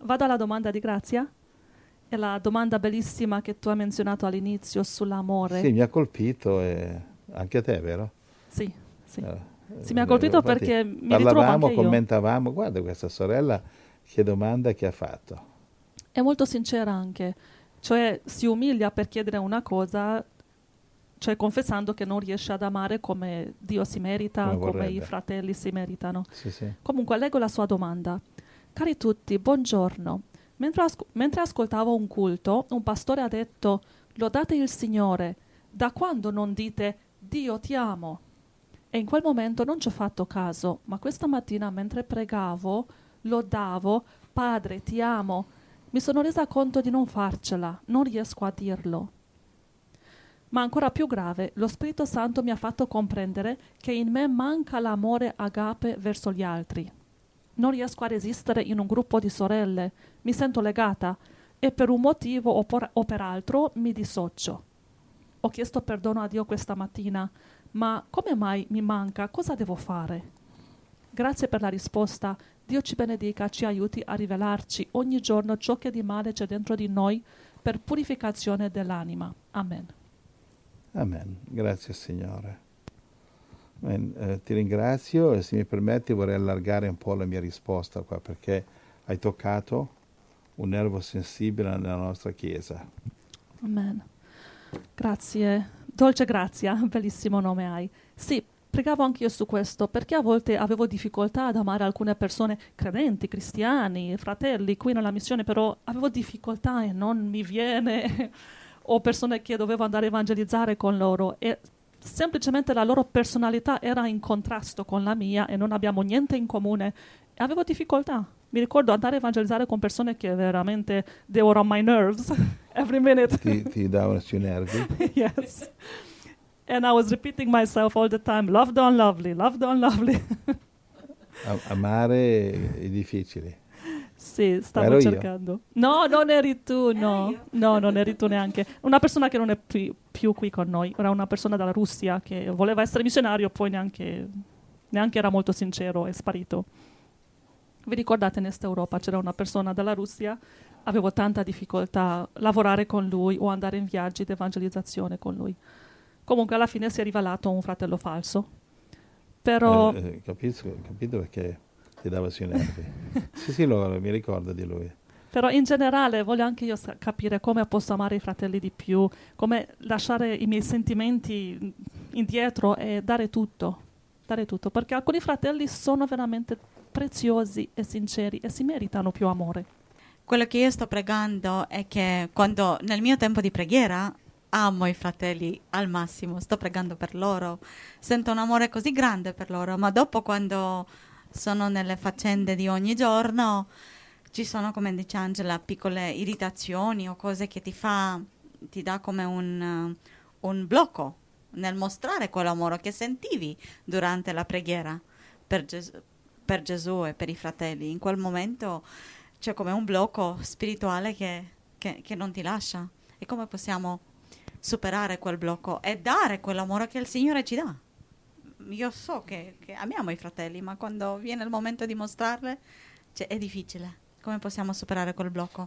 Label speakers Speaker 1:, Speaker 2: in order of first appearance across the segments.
Speaker 1: Vado alla domanda di Grazia. È la domanda bellissima che tu hai menzionato all'inizio sull'amore.
Speaker 2: Sì, mi ha colpito e anche a te, vero?
Speaker 1: Sì, sì.
Speaker 2: Eh,
Speaker 1: Sì, mi ha colpito
Speaker 2: infatti
Speaker 1: perché mi ritrovo
Speaker 2: parlavamo,
Speaker 1: anche io.
Speaker 2: commentavamo, guarda questa sorella che domanda che ha fatto.
Speaker 1: È molto sincera anche, cioè si umilia per chiedere una cosa, cioè confessando che non riesce ad amare come Dio si merita,
Speaker 2: Come
Speaker 1: come i
Speaker 2: vorrebbe.
Speaker 1: fratelli si meritano.
Speaker 2: Sì, sì.
Speaker 1: Comunque leggo la sua domanda. Cari tutti, buongiorno. Mentre ascoltavo un culto, un pastore ha detto: lodate il Signore. Da quando non dite Dio ti amo? E in quel momento non ci ho fatto caso, ma questa mattina mentre pregavo, lodavo, Padre ti amo, mi sono resa conto di non farcela, non riesco a dirlo. Ma ancora più grave, lo Spirito Santo mi ha fatto comprendere che in me manca l'amore agape verso gli altri. Non riesco a resistere in un gruppo di sorelle, mi sento legata e per un motivo o per altro mi dissocio. Ho chiesto perdono a Dio questa mattina, ma come mai mi manca? Cosa devo fare? Grazie per la risposta. Dio ci benedica, ci aiuti a rivelarci ogni giorno ciò che di male c'è dentro di noi per purificazione dell'anima. Amen.
Speaker 2: Amen. Grazie Signore. Ti ringrazio e se mi permetti vorrei allargare un po' la mia risposta qua perché hai toccato un nervo sensibile nella nostra Chiesa.
Speaker 1: Amen. Grazie. Dolce Grazia, bellissimo nome hai. Sì, pregavo anch'io su questo perché a volte avevo difficoltà ad amare alcune persone credenti, cristiani, fratelli qui nella missione, però avevo difficoltà e non mi viene, o persone che dovevo andare a evangelizzare con loro e semplicemente la loro personalità era in contrasto con la mia e non abbiamo niente in comune e avevo difficoltà. Mi ricordo andare a evangelizzare con persone che veramente they were on my nerves every minute.
Speaker 2: Ti davano sui nervi?
Speaker 1: Yes. And I was repeating myself all the time, loved on lovely, loved on lovely.
Speaker 2: Amare è difficile.
Speaker 1: Sì, stavo
Speaker 2: Ero io.
Speaker 1: cercando. No, non eri tu, no. No, non eri tu neanche. Una persona che non è più qui con noi, era una persona dalla Russia che voleva essere missionario, poi neanche era molto sincero, è sparito. Vi ricordate in Est Europa c'era una persona dalla Russia, avevo tanta difficoltà a lavorare con lui o andare in viaggi di evangelizzazione con lui. Comunque alla fine si è rivelato un fratello falso. Però
Speaker 2: Capito perché ti dava sui nervi. Sì, mi ricordo di lui.
Speaker 1: Però in generale voglio anche io capire come posso amare i fratelli di più, come lasciare i miei sentimenti indietro e dare tutto, perché alcuni fratelli sono veramente preziosi e sinceri e si meritano più amore.
Speaker 3: Quello che io sto pregando è che quando nel mio tempo di preghiera amo i fratelli al massimo, sto pregando per loro, sento un amore così grande per loro, ma dopo quando sono nelle faccende di ogni giorno ci sono, come dice Angela, piccole irritazioni o cose che ti dà come un blocco nel mostrare quell'amore che sentivi durante la preghiera per Gesù e per i fratelli. In quel momento c'è come un blocco spirituale che non ti lascia. E come possiamo superare quel blocco e dare quell'amore che il Signore ci dà? Io so che amiamo i fratelli, ma quando viene il momento di mostrarle è difficile. Come possiamo superare quel blocco?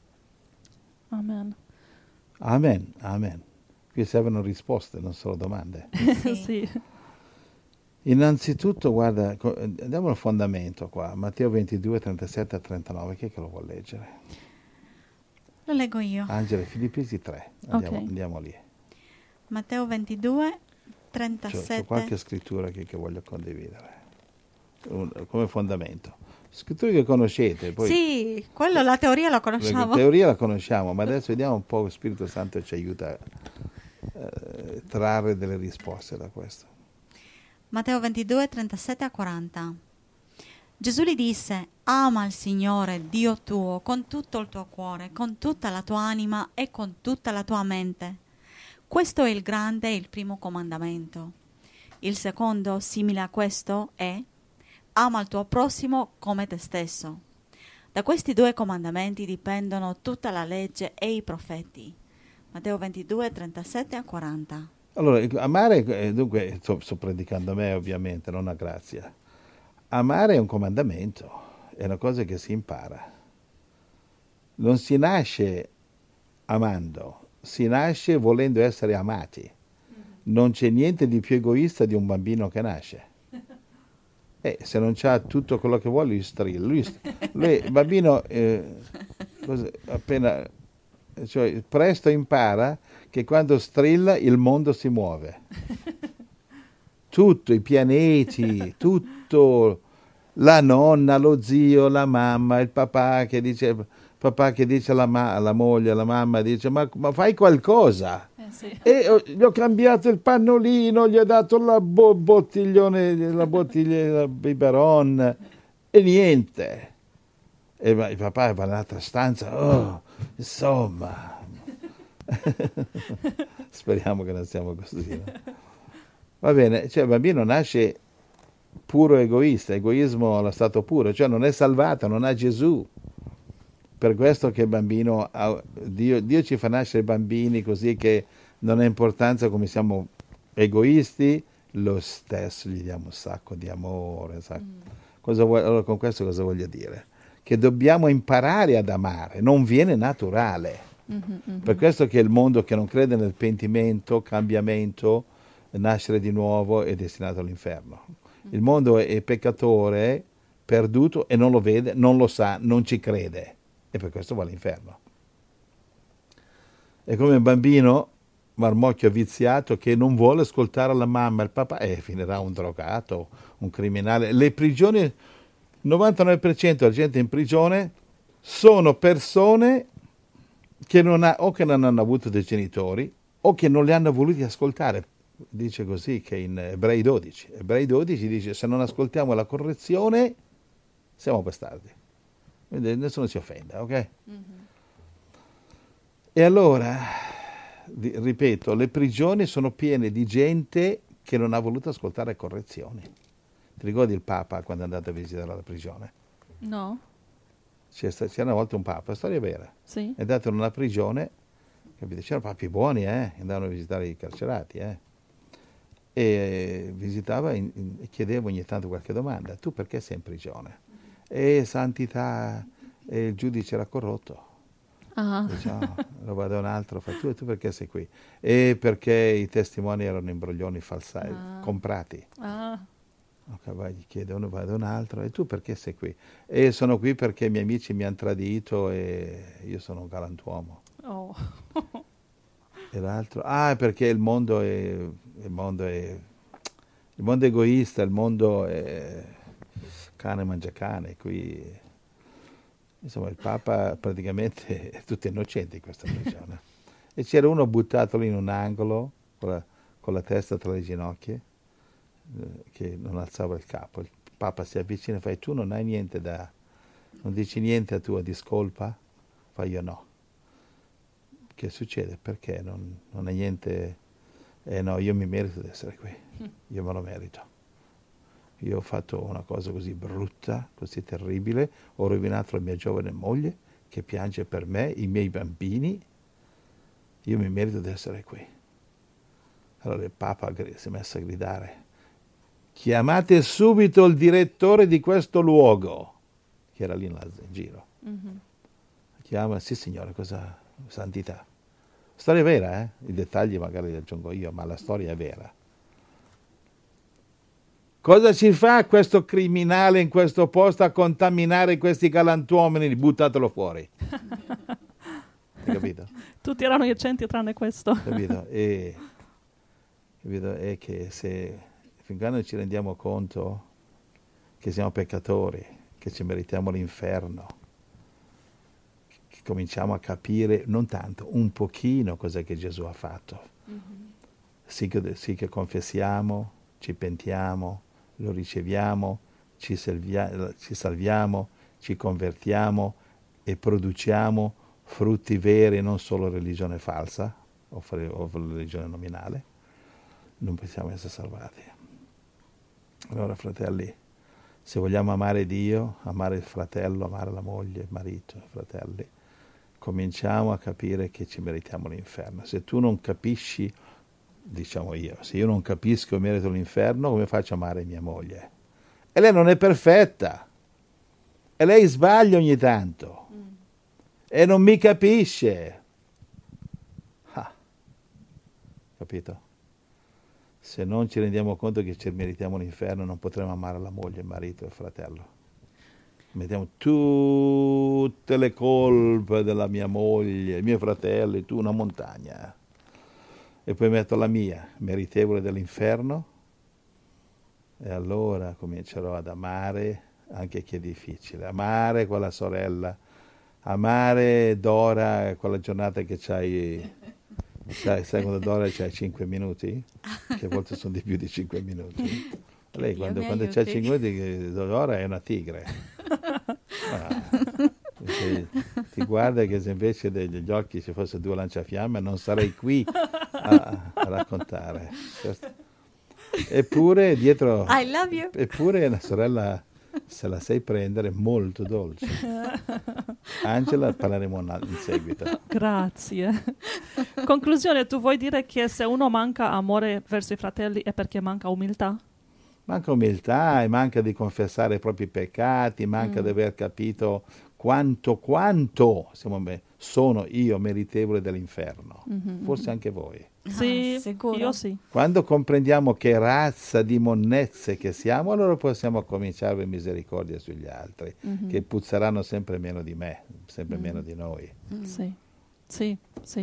Speaker 1: Amen.
Speaker 2: Amen, amen. Qui servono risposte, non solo domande.
Speaker 3: Sì.
Speaker 1: Sì.
Speaker 2: Innanzitutto, guarda, andiamo al fondamento qua, Matteo 22, 37 a 39, chi è che lo vuol leggere?
Speaker 3: Lo leggo io.
Speaker 2: Angela, Filippesi 3, andiamo lì.
Speaker 3: Matteo 22, 37.
Speaker 2: C'è qualche scrittura che voglio condividere, come fondamento. Scritture che conoscete. Poi,
Speaker 3: sì, quello la teoria la conosciamo.
Speaker 2: La teoria la conosciamo, ma adesso vediamo un po' lo Spirito Santo ci aiuta a trarre delle risposte da questo.
Speaker 3: Matteo 22, 37 a 40. Gesù gli disse: ama il Signore Dio tuo con tutto il tuo cuore, con tutta la tua anima e con tutta la tua mente. Questo è il grande e il primo comandamento. Il secondo, simile a questo, è: ama il tuo prossimo come te stesso. Da questi due comandamenti dipendono tutta la legge e i profeti. Matteo 22, 37 a 40.
Speaker 2: Allora, amare, dunque, sto predicando a me ovviamente, non a Grazia. Amare è un comandamento, è una cosa che si impara. non si nasce amando, si nasce volendo essere amati. Non c'è niente di più egoista di un bambino che nasce. Se non c'ha tutto quello che vuole, lui strilla. Il bambino appena, cioè, presto impara che quando strilla il mondo si muove. Tutto, i pianeti, tutto, la nonna, lo zio, la mamma, il papà che dice alla moglie, alla mamma, dice ma fai qualcosa.
Speaker 1: Sì.
Speaker 2: E gli ho cambiato il pannolino, gli ho dato la bottiglione, la bottiglia, il biberon e niente. E il papà va nell'altra stanza, insomma. Speriamo che non siamo così. No? Va bene, cioè il bambino nasce puro egoista, egoismo allo stato puro, cioè non è salvato, non ha Gesù. Per questo che il bambino, Dio ci fa nascere bambini così che non ha importanza come siamo egoisti, lo stesso gli diamo un sacco di amore. Allora con questo cosa voglio dire? Che dobbiamo imparare ad amare, non viene naturale. Per questo che il mondo che non crede nel pentimento, cambiamento, nascere di nuovo è destinato all'inferno. Il mondo è peccatore, perduto e non lo vede, non lo sa, non ci crede. E per questo va all'inferno. È come un bambino marmocchio viziato che non vuole ascoltare la mamma e il papà e finirà un drogato, un criminale. Le prigioni, il 99% della gente in prigione sono persone che o che non hanno avuto dei genitori o che non li hanno voluti ascoltare. Dice così che in Ebrei 12. Ebrei 12 dice se non ascoltiamo la correzione siamo bastardi. Quindi nessuno si offenda, ok? E allora, ripeto, le prigioni sono piene di gente che non ha voluto ascoltare correzioni. Ti ricordi il Papa quando è andato a visitare la prigione?
Speaker 1: No.
Speaker 2: C'era una volta un Papa, storia vera.
Speaker 1: Sì.
Speaker 2: È andato in una prigione, capite? C'erano papi buoni, andavano a visitare i carcerati, E visitava e chiedeva ogni tanto qualche domanda. Tu perché sei in prigione? Santità, il giudice era corrotto. Diciamo, lo va da un altro, fa tu perché sei qui? E perché i testimoni erano imbroglioni falsati, comprati. Okay, gli chiede uno, va da un altro, e tu perché sei qui? E sono qui perché i miei amici mi hanno tradito e io sono un galantuomo.
Speaker 1: Oh.
Speaker 2: E l'altro, perché il mondo è egoista, il mondo è cane mangia cane, qui insomma il Papa praticamente è tutto innocente in questa prigione. E c'era uno buttato lì in un angolo con la testa tra le ginocchia che non alzava il capo. Il Papa si avvicina e fa: tu non hai niente non dici niente a tua discolpa? Fa: io no. Che succede? Perché non hai niente? No, io mi merito di essere qui, io me lo merito. Io ho fatto una cosa così brutta, così terribile, ho rovinato la mia giovane moglie che piange per me, i miei bambini, io mi merito di essere qui. Allora il Papa si è messo a gridare: chiamate subito il direttore di questo luogo, che era lì in giro. Chiama, sì signore, cosa? Santità. Storia vera, I dettagli magari li aggiungo io, ma la storia è vera. Cosa ci fa questo criminale in questo posto a contaminare questi galantuomini? Buttatelo fuori. Hai capito?
Speaker 1: Tutti erano innocenti tranne questo.
Speaker 2: Capito? Capito? È che fin quando ci rendiamo conto che siamo peccatori, che ci meritiamo l'inferno, che cominciamo a capire, non tanto, un pochino cos'è che Gesù ha fatto. Sì che confessiamo, ci pentiamo, lo riceviamo, ci salviamo, ci convertiamo e produciamo frutti veri, non solo religione falsa o religione nominale, non possiamo essere salvati. Allora, fratelli, se vogliamo amare Dio, amare il fratello, amare la moglie, il marito, i fratelli, cominciamo a capire che ci meritiamo l'inferno. Se tu non capisci, diciamo io, se io non capisco che merito l'inferno, come faccio a amare mia moglie? E lei non è perfetta, e lei sbaglia ogni tanto. e non mi capisce. Ah, capito? Se non ci rendiamo conto che ci meritiamo l'inferno, non potremo amare la moglie, il marito e il fratello. Mettiamo tutte le colpe della mia moglie, i miei fratelli, tu una montagna. E poi metto la mia, meritevole dell'inferno, e allora comincerò ad amare anche chi è difficile. Amare quella sorella, amare Dora, quella giornata che sai quando Dora c'hai 5 minuti? Che a volte sono di più di 5 minuti. Lei quando c'ha 5 minuti, Dora è una tigre. Ti guarda che se invece degli occhi ci fosse 2 lanciafiamme non sarei qui a raccontare. Eppure dietro...
Speaker 3: I love you.
Speaker 2: Eppure la sorella, se la sai prendere, è molto dolce. Angela, parleremo in seguito.
Speaker 1: Grazie. Conclusione, tu vuoi dire che se uno manca amore verso i fratelli è perché manca umiltà?
Speaker 2: Manca umiltà e manca di confessare i propri peccati, manca di aver capito quanto sono io meritevole dell'inferno. Forse anche voi.
Speaker 1: Sì,
Speaker 3: sicuro.
Speaker 1: io sì.
Speaker 2: Quando comprendiamo che razza di monnezze che siamo, allora possiamo cominciare a avere misericordia sugli altri, che puzzeranno sempre meno di me, sempre meno di noi.
Speaker 1: Sì.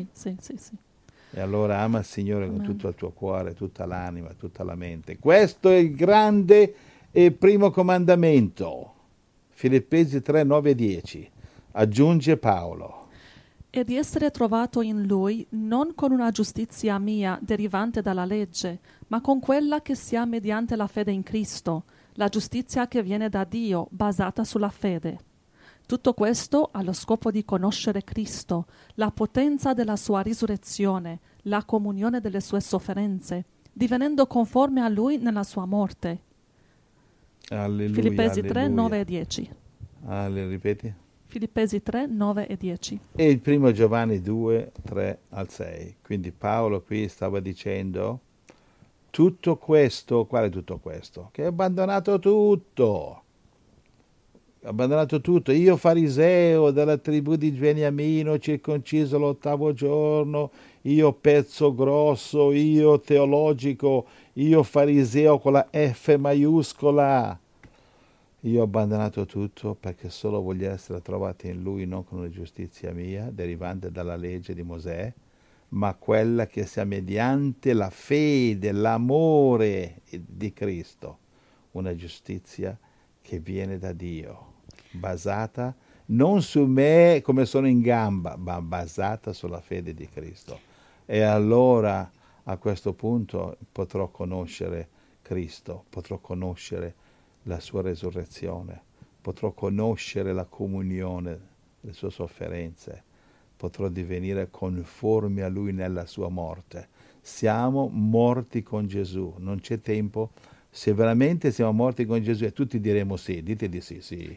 Speaker 2: E allora ama il Signore con tutto il tuo cuore, tutta l'anima, tutta la mente. Questo è il grande e primo comandamento. Filippesi 3, 9 e 10. Aggiunge Paolo.
Speaker 1: E di essere trovato in Lui non con una giustizia mia derivante dalla legge, ma con quella che si ha mediante la fede in Cristo, la giustizia che viene da Dio, basata sulla fede. Tutto questo allo scopo di conoscere Cristo, la potenza della sua risurrezione, la comunione delle sue sofferenze, divenendo conforme a Lui nella sua morte.
Speaker 2: Alleluia,
Speaker 1: Filippesi 3,
Speaker 2: alleluia.
Speaker 1: 9 e 10.
Speaker 2: Ripeti?
Speaker 1: Filippesi 3, 9 e 10.
Speaker 2: E il primo Giovanni 2, 3 al 6. Quindi Paolo qui stava dicendo tutto questo, quale tutto questo? Che ha abbandonato tutto. Abbandonato tutto. Io fariseo della tribù di Beniamino, circonciso l'8° giorno, io pezzo grosso, io teologico, io fariseo con la F maiuscola. Io ho abbandonato tutto perché solo voglio essere trovato in Lui, non con una giustizia mia, derivante dalla legge di Mosè, ma quella che sia mediante la fede, l'amore di Cristo, una giustizia che viene da Dio, basata non su me come sono in gamba, ma basata sulla fede di Cristo. E allora a questo punto potrò conoscere Cristo, potrò conoscere la sua resurrezione, potrò conoscere la comunione, le sue sofferenze, potrò divenire conformi a Lui nella sua morte. Siamo morti con Gesù, non c'è tempo. Se veramente siamo morti con Gesù e tutti diremo sì, dite di sì, sì.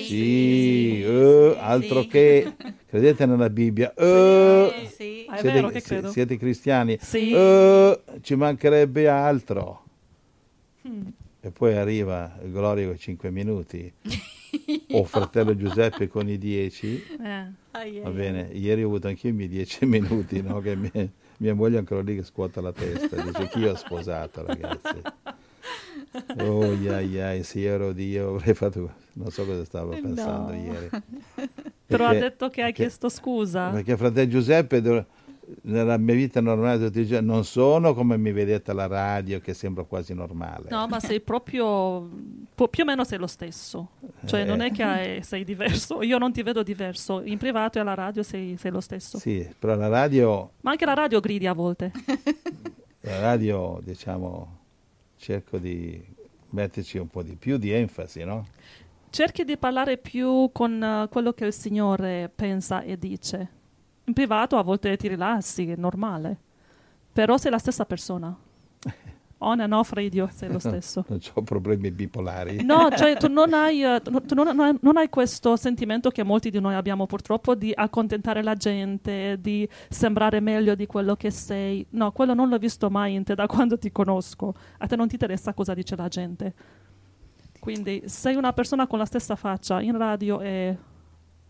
Speaker 2: Altro che, credete nella Bibbia,
Speaker 3: Sì.
Speaker 1: È vero che credo.
Speaker 2: siete cristiani,
Speaker 1: Sì.
Speaker 2: ci mancherebbe altro. E poi arriva il Gloria con 5 minuti, o fratello Giuseppe con i 10, va bene, ieri ho avuto anch'io i miei 10 minuti, no? Che mia moglie è ancora lì che scuota la testa, dice chi ho sposato, ragazzi. Oh, se io ero Dio avrei fatto, non so cosa stavo pensando ieri.
Speaker 1: Però ha detto che hai chiesto scusa.
Speaker 2: Perché fratello Giuseppe, nella mia vita normale tutti i giorni, non sono come mi vedete alla radio che sembra quasi normale.
Speaker 1: No, ma sei proprio, più o meno sei lo stesso. Cioè non è che sei diverso. Io non ti vedo diverso. In privato e alla radio sei lo stesso.
Speaker 2: Sì, però la radio...
Speaker 1: Ma anche la radio gridi a volte.
Speaker 2: La radio, diciamo, cerco di metterci un po' di più di enfasi, no?
Speaker 1: Cerchi di parlare più con quello che il Signore pensa e dice. In privato a volte ti rilassi, è normale. Però sei la stessa persona. On and off radio sei lo stesso.
Speaker 2: Non ho problemi bipolari.
Speaker 1: No, cioè tu non hai questo sentimento che molti di noi abbiamo purtroppo di accontentare la gente, di sembrare meglio di quello che sei. No, quello non l'ho visto mai in te da quando ti conosco. A te non ti interessa cosa dice la gente. Quindi sei una persona con la stessa faccia in radio e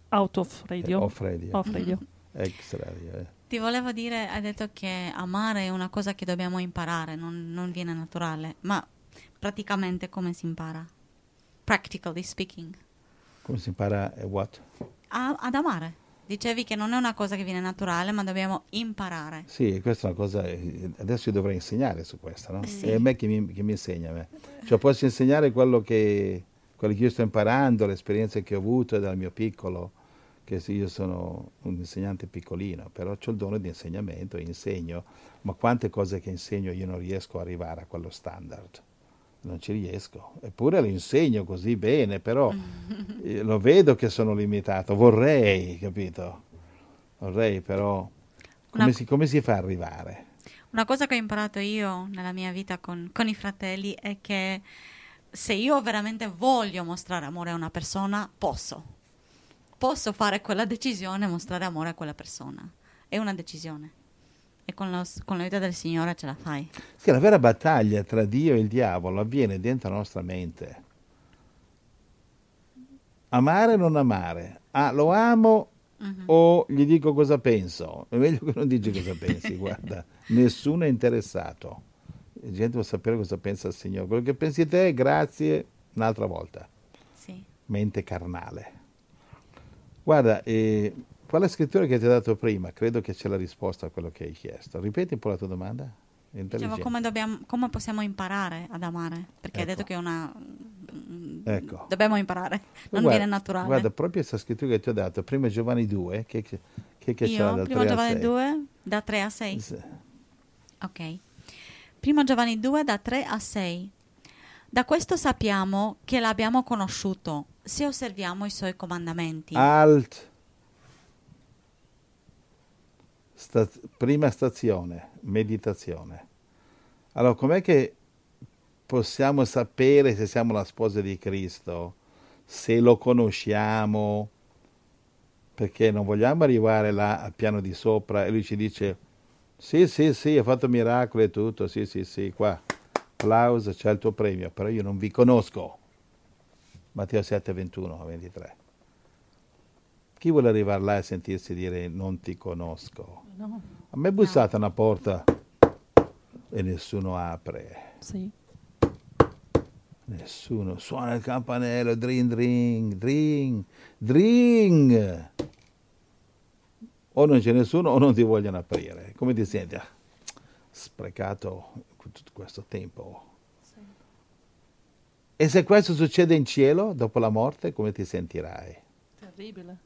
Speaker 1: Out of radio.
Speaker 2: Off radio.
Speaker 1: Off radio.
Speaker 2: Ex radio.
Speaker 3: Ti volevo dire, hai detto che amare è una cosa che dobbiamo imparare, non viene naturale, ma praticamente come si impara? Practically speaking.
Speaker 2: Come si impara what?
Speaker 3: Ad amare. Dicevi che non è una cosa che viene naturale, ma dobbiamo imparare.
Speaker 2: Sì, questa è una cosa, adesso io dovrei insegnare su questa, no?
Speaker 3: Sì.
Speaker 2: È a me che mi insegna a me. Cioè posso insegnare quello che io sto imparando, le esperienze che ho avuto dal mio piccolo, che sì, io sono un insegnante piccolino, però ho il dono di insegnamento, insegno, ma quante cose che insegno io non riesco ad arrivare a quello standard. Non ci riesco, eppure lo insegno così bene, però lo vedo che sono limitato, vorrei, capito? Vorrei, però come si fa ad arrivare?
Speaker 3: Una cosa che ho imparato io nella mia vita con i fratelli è che se io veramente voglio mostrare amore a una persona, posso fare quella decisione e mostrare amore a quella persona. È una decisione. E con l'aiuto del Signore ce la fai.
Speaker 2: Sì, la vera battaglia tra Dio e il diavolo avviene dentro la nostra mente. Amare o non amare? Ah, lo amo o gli dico cosa penso? È meglio che non dici cosa pensi, guarda. Nessuno è interessato. La gente vuole sapere cosa pensa il Signore. Quello che pensi te, grazie, un'altra volta.
Speaker 3: Sì.
Speaker 2: Mente carnale. Guarda, quella scrittura che ti ho dato prima, credo che c'è la risposta a quello che hai chiesto. Ripeti un po' la tua domanda?
Speaker 3: Dicevo come possiamo imparare ad amare, perché hai detto che è una...
Speaker 2: Ecco.
Speaker 3: Dobbiamo imparare, non
Speaker 2: Guarda,
Speaker 3: viene naturale.
Speaker 2: Guarda, proprio questa scrittura che ti ho dato, prima Giovanni 2, che c'era
Speaker 3: Io,
Speaker 2: dal
Speaker 3: prima
Speaker 2: 3
Speaker 3: Giovanni
Speaker 2: al 6.
Speaker 3: 2, da 3 a 6.
Speaker 2: Sì.
Speaker 3: Ok. Prima Giovanni 2, da 3 a 6. Da questo sappiamo che l'abbiamo conosciuto, se osserviamo i suoi comandamenti.
Speaker 2: Alt. Prima stazione, meditazione. Allora, com'è che possiamo sapere se siamo la sposa di Cristo? Se lo conosciamo? Perché non vogliamo arrivare là al piano di sopra e lui ci dice sì, ha fatto miracoli e tutto, sì, qua, applauso, c'è il tuo premio, però io non vi conosco. Matteo 7, 21, 23. Chi vuole arrivare là e sentirsi dire non ti conosco?
Speaker 1: No.
Speaker 2: A me è bussata una porta e nessuno apre.
Speaker 1: Sì.
Speaker 2: Nessuno. Suona il campanello, dring. O non c'è nessuno o non ti vogliono aprire. Come ti senti? Ah, sprecato tutto questo tempo.
Speaker 1: Sì.
Speaker 2: E se questo succede in cielo, dopo la morte, come ti sentirai?
Speaker 1: Terribile.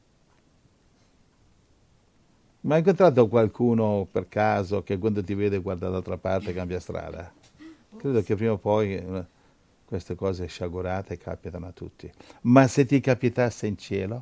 Speaker 2: Ma hai incontrato qualcuno per caso che quando ti vede guarda dall'altra parte e cambia strada? Credo che prima o poi queste cose sciagurate capitano a tutti. Ma se ti capitasse in cielo,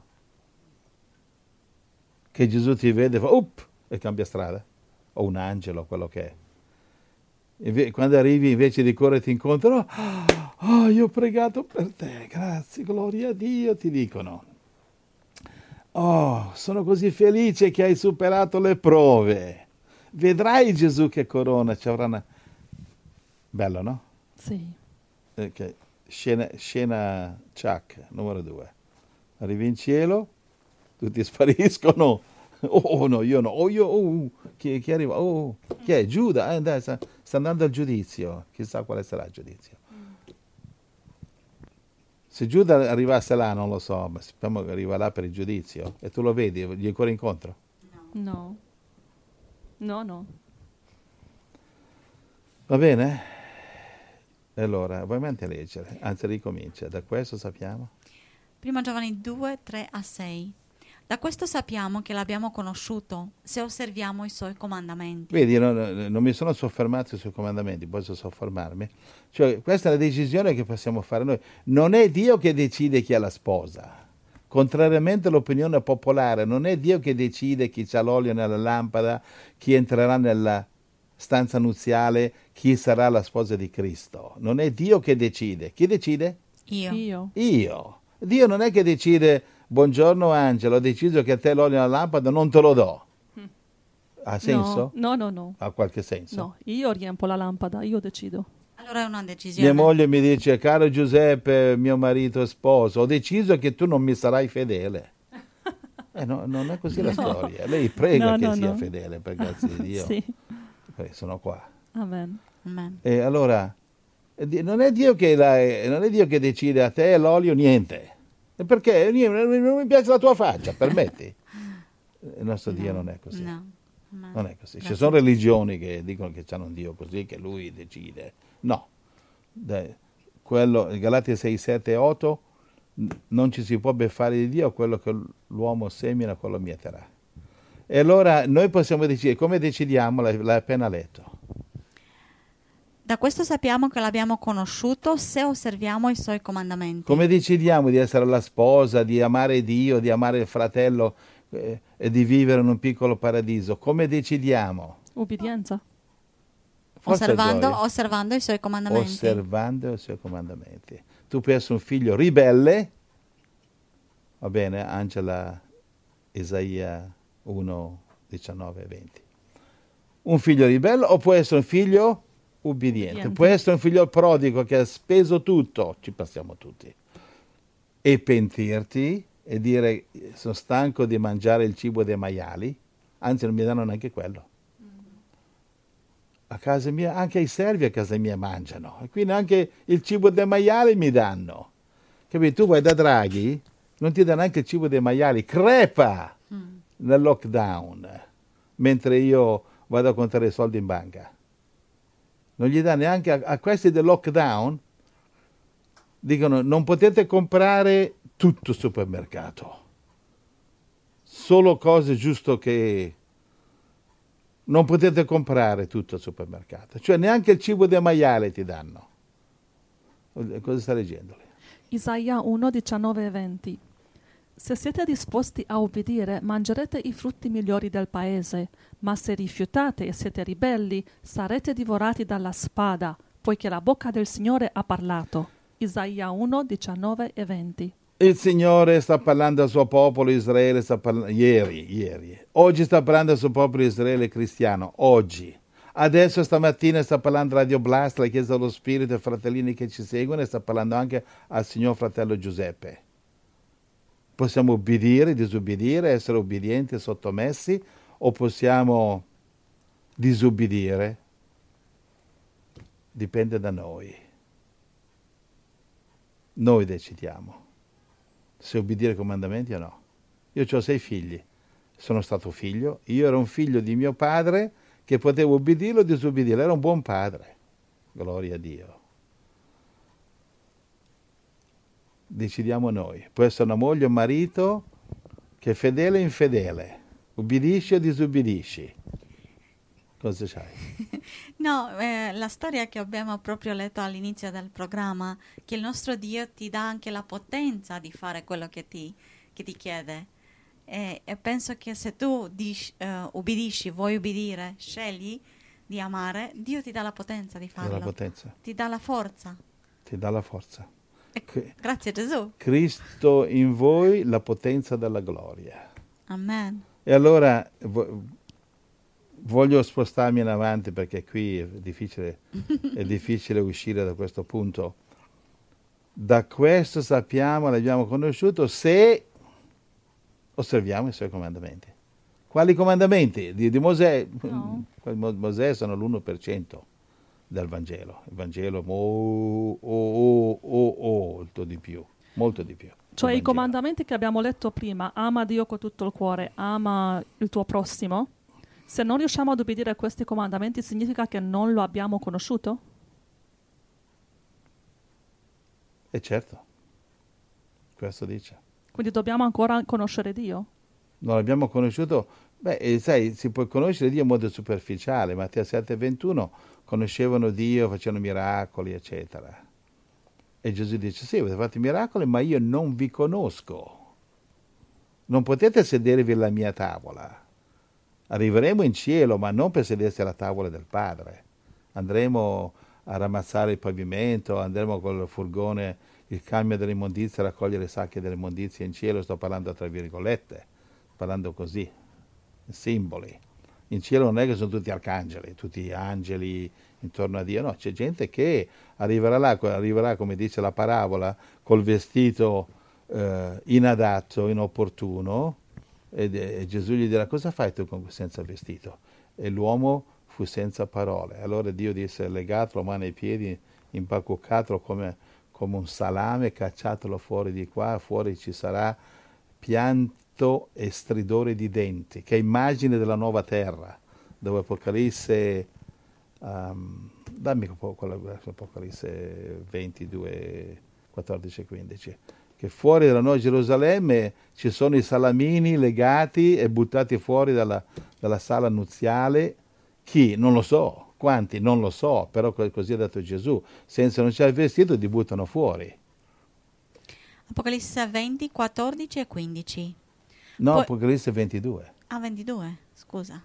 Speaker 2: che Gesù ti vede e fa e cambia strada, o un angelo, quello che è. E quando arrivi invece di correrti incontro, io ho pregato per te, grazie, gloria a Dio, ti dicono. Oh, sono così felice che hai superato le prove. Vedrai Gesù che corona ci avrà una... Bello, no?
Speaker 1: Sì.
Speaker 2: Okay. Scena Chuck, numero 2. Arrivi in cielo, tutti spariscono. Oh no, io no. Chi arriva? Oh, chi è? Giuda? Dai, sta andando al giudizio. Chissà quale sarà il giudizio. Se Giuda arrivasse là, non lo so, ma sappiamo che arriva là per il giudizio e tu lo vedi, gli corri incontro?
Speaker 1: No.
Speaker 2: Va bene? E allora, vai avanti a leggere, anzi ricomincia. Da questo sappiamo?
Speaker 3: Prima Giovanni 2, 3 a 6. Da questo sappiamo che l'abbiamo conosciuto, se osserviamo i suoi comandamenti.
Speaker 2: Vedi, non mi sono soffermato sui comandamenti, posso soffermarmi. Cioè, questa è la decisione che possiamo fare noi. Non è Dio che decide chi è la sposa. Contrariamente all'opinione popolare, non è Dio che decide chi c'ha l'olio nella lampada, chi entrerà nella stanza nuziale, chi sarà la sposa di Cristo. Non è Dio che decide. Chi decide?
Speaker 3: Io.
Speaker 2: Dio non è che decide, buongiorno Angelo, ho deciso che a te l'olio nella lampada non te lo do. Ha senso?
Speaker 1: No.
Speaker 2: Ha qualche senso?
Speaker 1: No, io riempo la lampada, io decido.
Speaker 3: Allora è una decisione.
Speaker 2: Mia moglie mi dice, caro Giuseppe, mio marito e sposo, ho deciso che tu non mi sarai fedele. No, non è così la storia. Lei prega
Speaker 1: No,
Speaker 2: che
Speaker 1: no,
Speaker 2: sia
Speaker 1: no.
Speaker 2: fedele, per grazia di Dio.
Speaker 1: Sì.
Speaker 2: Poi sono qua.
Speaker 1: Amen.
Speaker 3: Amen.
Speaker 2: E allora, non è Dio che, non è Dio che decide a te l'olio, niente. E perché? Non mi piace la tua faccia, permetti? Il nostro Dio non è così.
Speaker 3: No. Amen.
Speaker 2: Non è così. Ci
Speaker 3: Grazie
Speaker 2: sono
Speaker 3: a Gesù.
Speaker 2: religioni che dicono che c'hanno un Dio così, che lui decide. No. Quello, Galati 6, 7 e 8, non ci si può beffare di Dio, quello che l'uomo semina, quello mieterà. E allora noi possiamo decidere, come decidiamo? L'hai appena letto.
Speaker 3: Da questo sappiamo che l'abbiamo conosciuto se osserviamo i suoi comandamenti.
Speaker 2: Come decidiamo di essere la sposa, di amare Dio, di amare il fratello e di vivere in un piccolo paradiso? Come decidiamo?
Speaker 1: Ubbidienza.
Speaker 2: Forza, Gioia.
Speaker 3: Osservando i suoi comandamenti.
Speaker 2: Osservando i suoi comandamenti. Tu puoi essere un figlio ribelle, va bene, Angela, Isaia 1, 19 e 20. Un figlio ribelle o può essere un figlio ubbidiente. Può essere un figlio prodigo che ha speso tutto, ci passiamo tutti, e pentirti e dire sono stanco di mangiare il cibo dei maiali, anzi non mi danno neanche quello. A casa mia, anche i servi a casa mia mangiano, e quindi anche il cibo dei maiali mi danno. Capito? Tu vai da Draghi, non ti dà neanche il cibo dei maiali, crepa nel lockdown, mentre io vado a contare i soldi in banca. Non gli dà neanche a questi del lockdown, dicono non potete comprare tutto il supermercato, solo cose giusto che non potete comprare tutto al supermercato, cioè neanche il cibo dei maiali ti danno. Cosa sta leggendo lei?
Speaker 1: Isaia 1, 19 e 20. Se siete disposti a obbedire, mangerete i frutti migliori del paese, ma se rifiutate e siete ribelli, sarete divorati dalla spada, poiché la bocca del Signore ha parlato. Isaia 1, 19 e 20.
Speaker 2: Il Signore sta parlando al suo popolo Israele, sta parlando, ieri. Oggi sta parlando al suo popolo Israele cristiano, oggi. Adesso stamattina sta parlando Radio Blast, la Chiesa dello Spirito e i fratellini che ci seguono, e sta parlando anche al signor fratello Giuseppe. Possiamo obbedire, disobbedire, essere obbedienti e sottomessi, o possiamo disobbedire? Dipende da noi. Noi decidiamo se obbedire ai comandamenti o no. Io ho 6 figli, sono stato figlio, io ero un figlio di mio padre che potevo obbedire o disobbedire, era un buon padre, gloria a Dio. Decidiamo noi, può essere una moglie o un marito che è fedele o infedele, ubbidisci o disobbidisci. Cosa c'hai?
Speaker 3: No, la storia che abbiamo proprio letto all'inizio del programma, che il nostro Dio ti dà anche la potenza di fare quello che ti chiede. E penso che se tu ubbidisci, vuoi ubbidire, scegli di amare, Dio ti dà la potenza di farlo.
Speaker 2: Ti dà la potenza.
Speaker 3: Ti dà la forza.
Speaker 2: Ti dà la forza.
Speaker 3: Grazie Gesù.
Speaker 2: Cristo in voi, la potenza della gloria.
Speaker 3: Amen.
Speaker 2: E allora voglio spostarmi in avanti perché qui è difficile uscire da questo punto. Da questo sappiamo, l'abbiamo conosciuto, se osserviamo i suoi comandamenti. Quali comandamenti? Di Mosè?
Speaker 1: No.
Speaker 2: Mosè sono l'1% del Vangelo. Il Vangelo molto di più, molto di più.
Speaker 1: Cioè i comandamenti che abbiamo letto prima, ama Dio con tutto il cuore, ama il tuo prossimo. Se non riusciamo ad obbedire a questi comandamenti, significa che non lo abbiamo conosciuto?
Speaker 2: E certo, questo dice.
Speaker 1: Quindi dobbiamo ancora conoscere Dio?
Speaker 2: Non l'abbiamo conosciuto, sai, si può conoscere Dio in modo superficiale. Matteo 7,21 conoscevano Dio, facevano miracoli, eccetera. E Gesù dice, sì, avete fatto miracoli, ma io non vi conosco. Non potete sedervi alla mia tavola. Arriveremo in cielo, ma non per sedersi alla tavola del Padre. Andremo a ramazzare il pavimento, andremo con il furgone, il camion delle immondizie, a raccogliere i sacchi delle immondizie in cielo. Sto parlando tra virgolette, parlando così, simboli. In cielo non è che sono tutti arcangeli, tutti angeli intorno a Dio, no, c'è gente che arriverà là, come dice la parabola, col vestito inadatto, inopportuno, e Gesù gli dirà: cosa fai tu senza vestito? E l'uomo fu senza parole. Allora Dio disse: legatelo mani e piedi, imbacuccatelo come un salame, cacciatelo fuori di qua, fuori ci sarà pianto e stridore di denti, che è immagine della nuova terra, dove Apocalisse, dammi un po' quella, Apocalisse 22, 14 e 15, che fuori dalla Nuova Gerusalemme ci sono i salamini legati e buttati fuori dalla sala nuziale. Chi? Non lo so. Quanti? Non lo so, però così ha detto Gesù. Senza non c'è il vestito ti buttano fuori.
Speaker 3: Apocalisse 20, 14 e 15.
Speaker 2: No,
Speaker 3: Poi,
Speaker 2: Apocalisse 22.
Speaker 3: 22, scusa.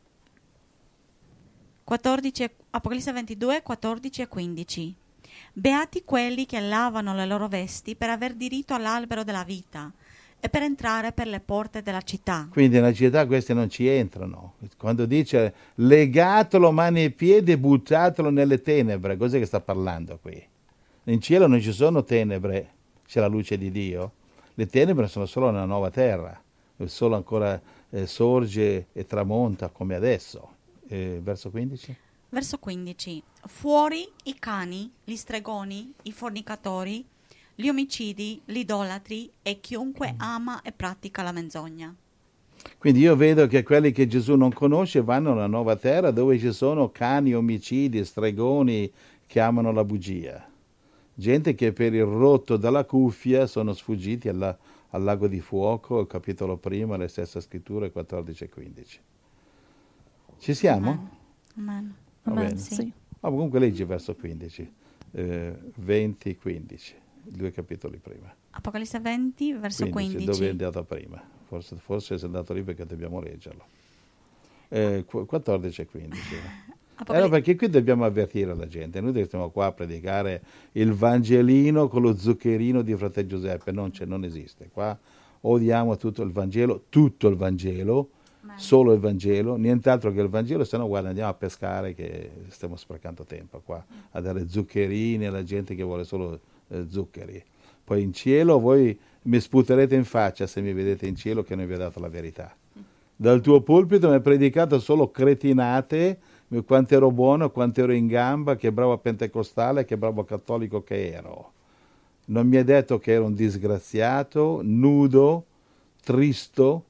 Speaker 3: Apocalisse 22, 14 e 15. Beati quelli che lavano le loro vesti per aver diritto all'albero della vita e per entrare per le porte della città.
Speaker 2: Quindi nella città questi non ci entrano. Quando dice legatelo mani e piedi e buttatelo nelle tenebre, cos'è che sta parlando qui? In cielo non ci sono tenebre, c'è la luce di Dio. Le tenebre sono solo nella nuova terra, il sole ancora sorge e tramonta come adesso. Verso 15?
Speaker 3: Verso 15. Fuori i cani, gli stregoni, i fornicatori, gli omicidi, gli idolatri e chiunque ama e pratica la menzogna.
Speaker 2: Quindi io vedo che quelli che Gesù non conosce vanno nella nuova terra dove ci sono cani, omicidi, stregoni che amano la bugia. Gente che per il rotto dalla cuffia sono sfuggiti al lago di fuoco, il capitolo primo, le stesse scritture 14 e 15. Ci siamo?
Speaker 3: Amen.
Speaker 2: Va
Speaker 1: Amen,
Speaker 2: bene.
Speaker 1: sì.
Speaker 2: Comunque leggi verso 15, 20, 15, due capitoli prima.
Speaker 3: Apocalisse 20, verso 15.
Speaker 2: Dove è andato prima? Forse sei andato lì perché dobbiamo leggerlo. 14 e 15. No, perché qui dobbiamo avvertire la gente. Noi stiamo qua a predicare il Vangelino con lo zuccherino di Frate Giuseppe. Non esiste. Qua odiamo tutto il Vangelo, solo il Vangelo, nient'altro che il Vangelo, se no guarda, andiamo a pescare che stiamo sprecando tempo qua, a dare zuccherini alla gente che vuole solo zuccheri. Poi in cielo voi mi sputerete in faccia se mi vedete in cielo che non vi ho dato la verità. Dal tuo pulpito mi hai predicato solo cretinate, quanto ero buono, quanto ero in gamba, che bravo pentecostale, che bravo cattolico che ero. Non mi hai detto che ero un disgraziato, nudo, triste,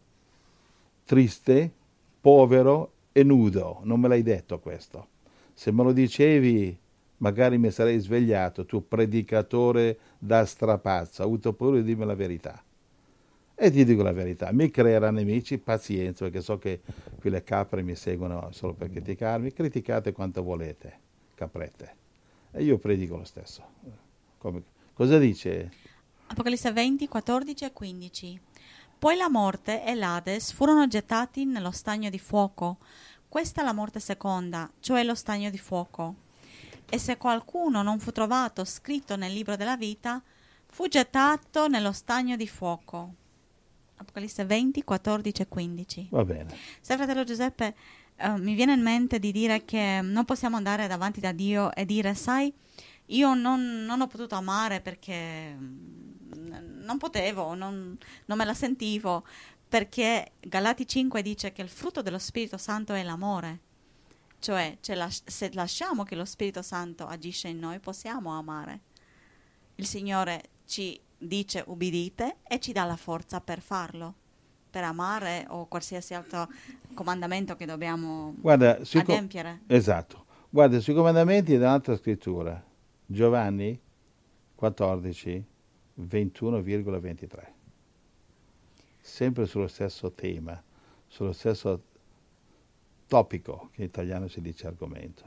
Speaker 2: povero e nudo. Non me l'hai detto questo. Se me lo dicevi, magari mi sarei svegliato, tu predicatore da strapazzo. Ho avuto paura di dirmi la verità. E ti dico la verità, mi creerà nemici, pazienza, perché so che qui le capre mi seguono solo per criticarmi. Criticate quanto volete, caprette. E io predico lo stesso. Cosa dice?
Speaker 3: Apocalisse 20, 14 e 15. Poi la morte e l'Ades furono gettati nello stagno di fuoco. Questa è la morte seconda, cioè lo stagno di fuoco. E se qualcuno non fu trovato scritto nel libro della vita, fu gettato nello stagno di fuoco. Apocalisse 20, 14 e 15.
Speaker 2: Va bene.
Speaker 3: Se fratello Giuseppe, mi viene in mente di dire che non possiamo andare davanti da Dio e dire, sai, io non ho potuto amare perché non potevo, non me la sentivo, perché Galati 5 dice che il frutto dello Spirito Santo è l'amore. Cioè, se lasciamo che lo Spirito Santo agisce in noi, possiamo amare. Il Signore ci dice ubbidite e ci dà la forza per farlo, per amare o qualsiasi altro comandamento che dobbiamo adempiere.
Speaker 2: Esatto. Guarda, sui comandamenti è un'altra scrittura. Giovanni 14, 21,23. Sempre sullo stesso tema, sullo stesso topico, che in italiano si dice argomento.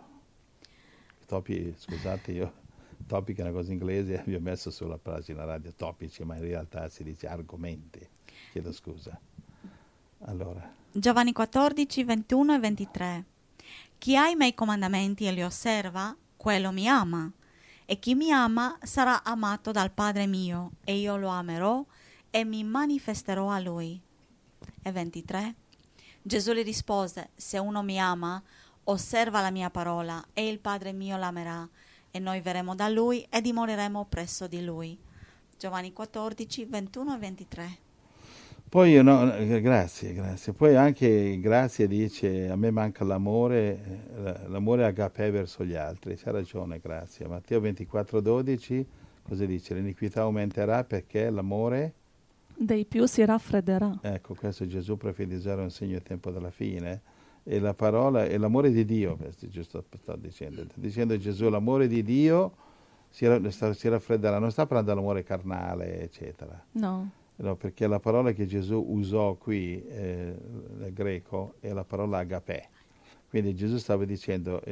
Speaker 2: Scusate, topic è una cosa inglese, vi ho messo sulla pagina radio topici, ma in realtà si dice argomenti. Chiedo scusa. Allora.
Speaker 3: Giovanni 14, 21 e 23. Chi ha i miei comandamenti e li osserva, quello mi ama. E chi mi ama sarà amato dal Padre mio, e io lo amerò e mi manifesterò a lui. E 23. Gesù gli rispose, se uno mi ama, osserva la mia parola, e il Padre mio l'amerà, e noi verremo da lui e dimoreremo presso di lui. Giovanni 14, 21 e 23.
Speaker 2: Poi, no, grazie, grazie. Poi anche Grazia dice, a me manca l'amore agape verso gli altri. C'ha ragione, Grazia. Matteo 24:12, cosa dice? L'iniquità aumenterà perché l'amore...
Speaker 1: Dei più si raffredderà.
Speaker 2: Ecco, questo Gesù profetizzare un segno del tempo della fine. E la parola è l'amore di Dio, questo giusto sto dicendo. Dicendo Gesù, l'amore di Dio si raffredderà. Non sta parlando dell'amore carnale, eccetera.
Speaker 1: No.
Speaker 2: No, perché la parola che Gesù usò qui nel greco è la parola agapè. Quindi Gesù stava dicendo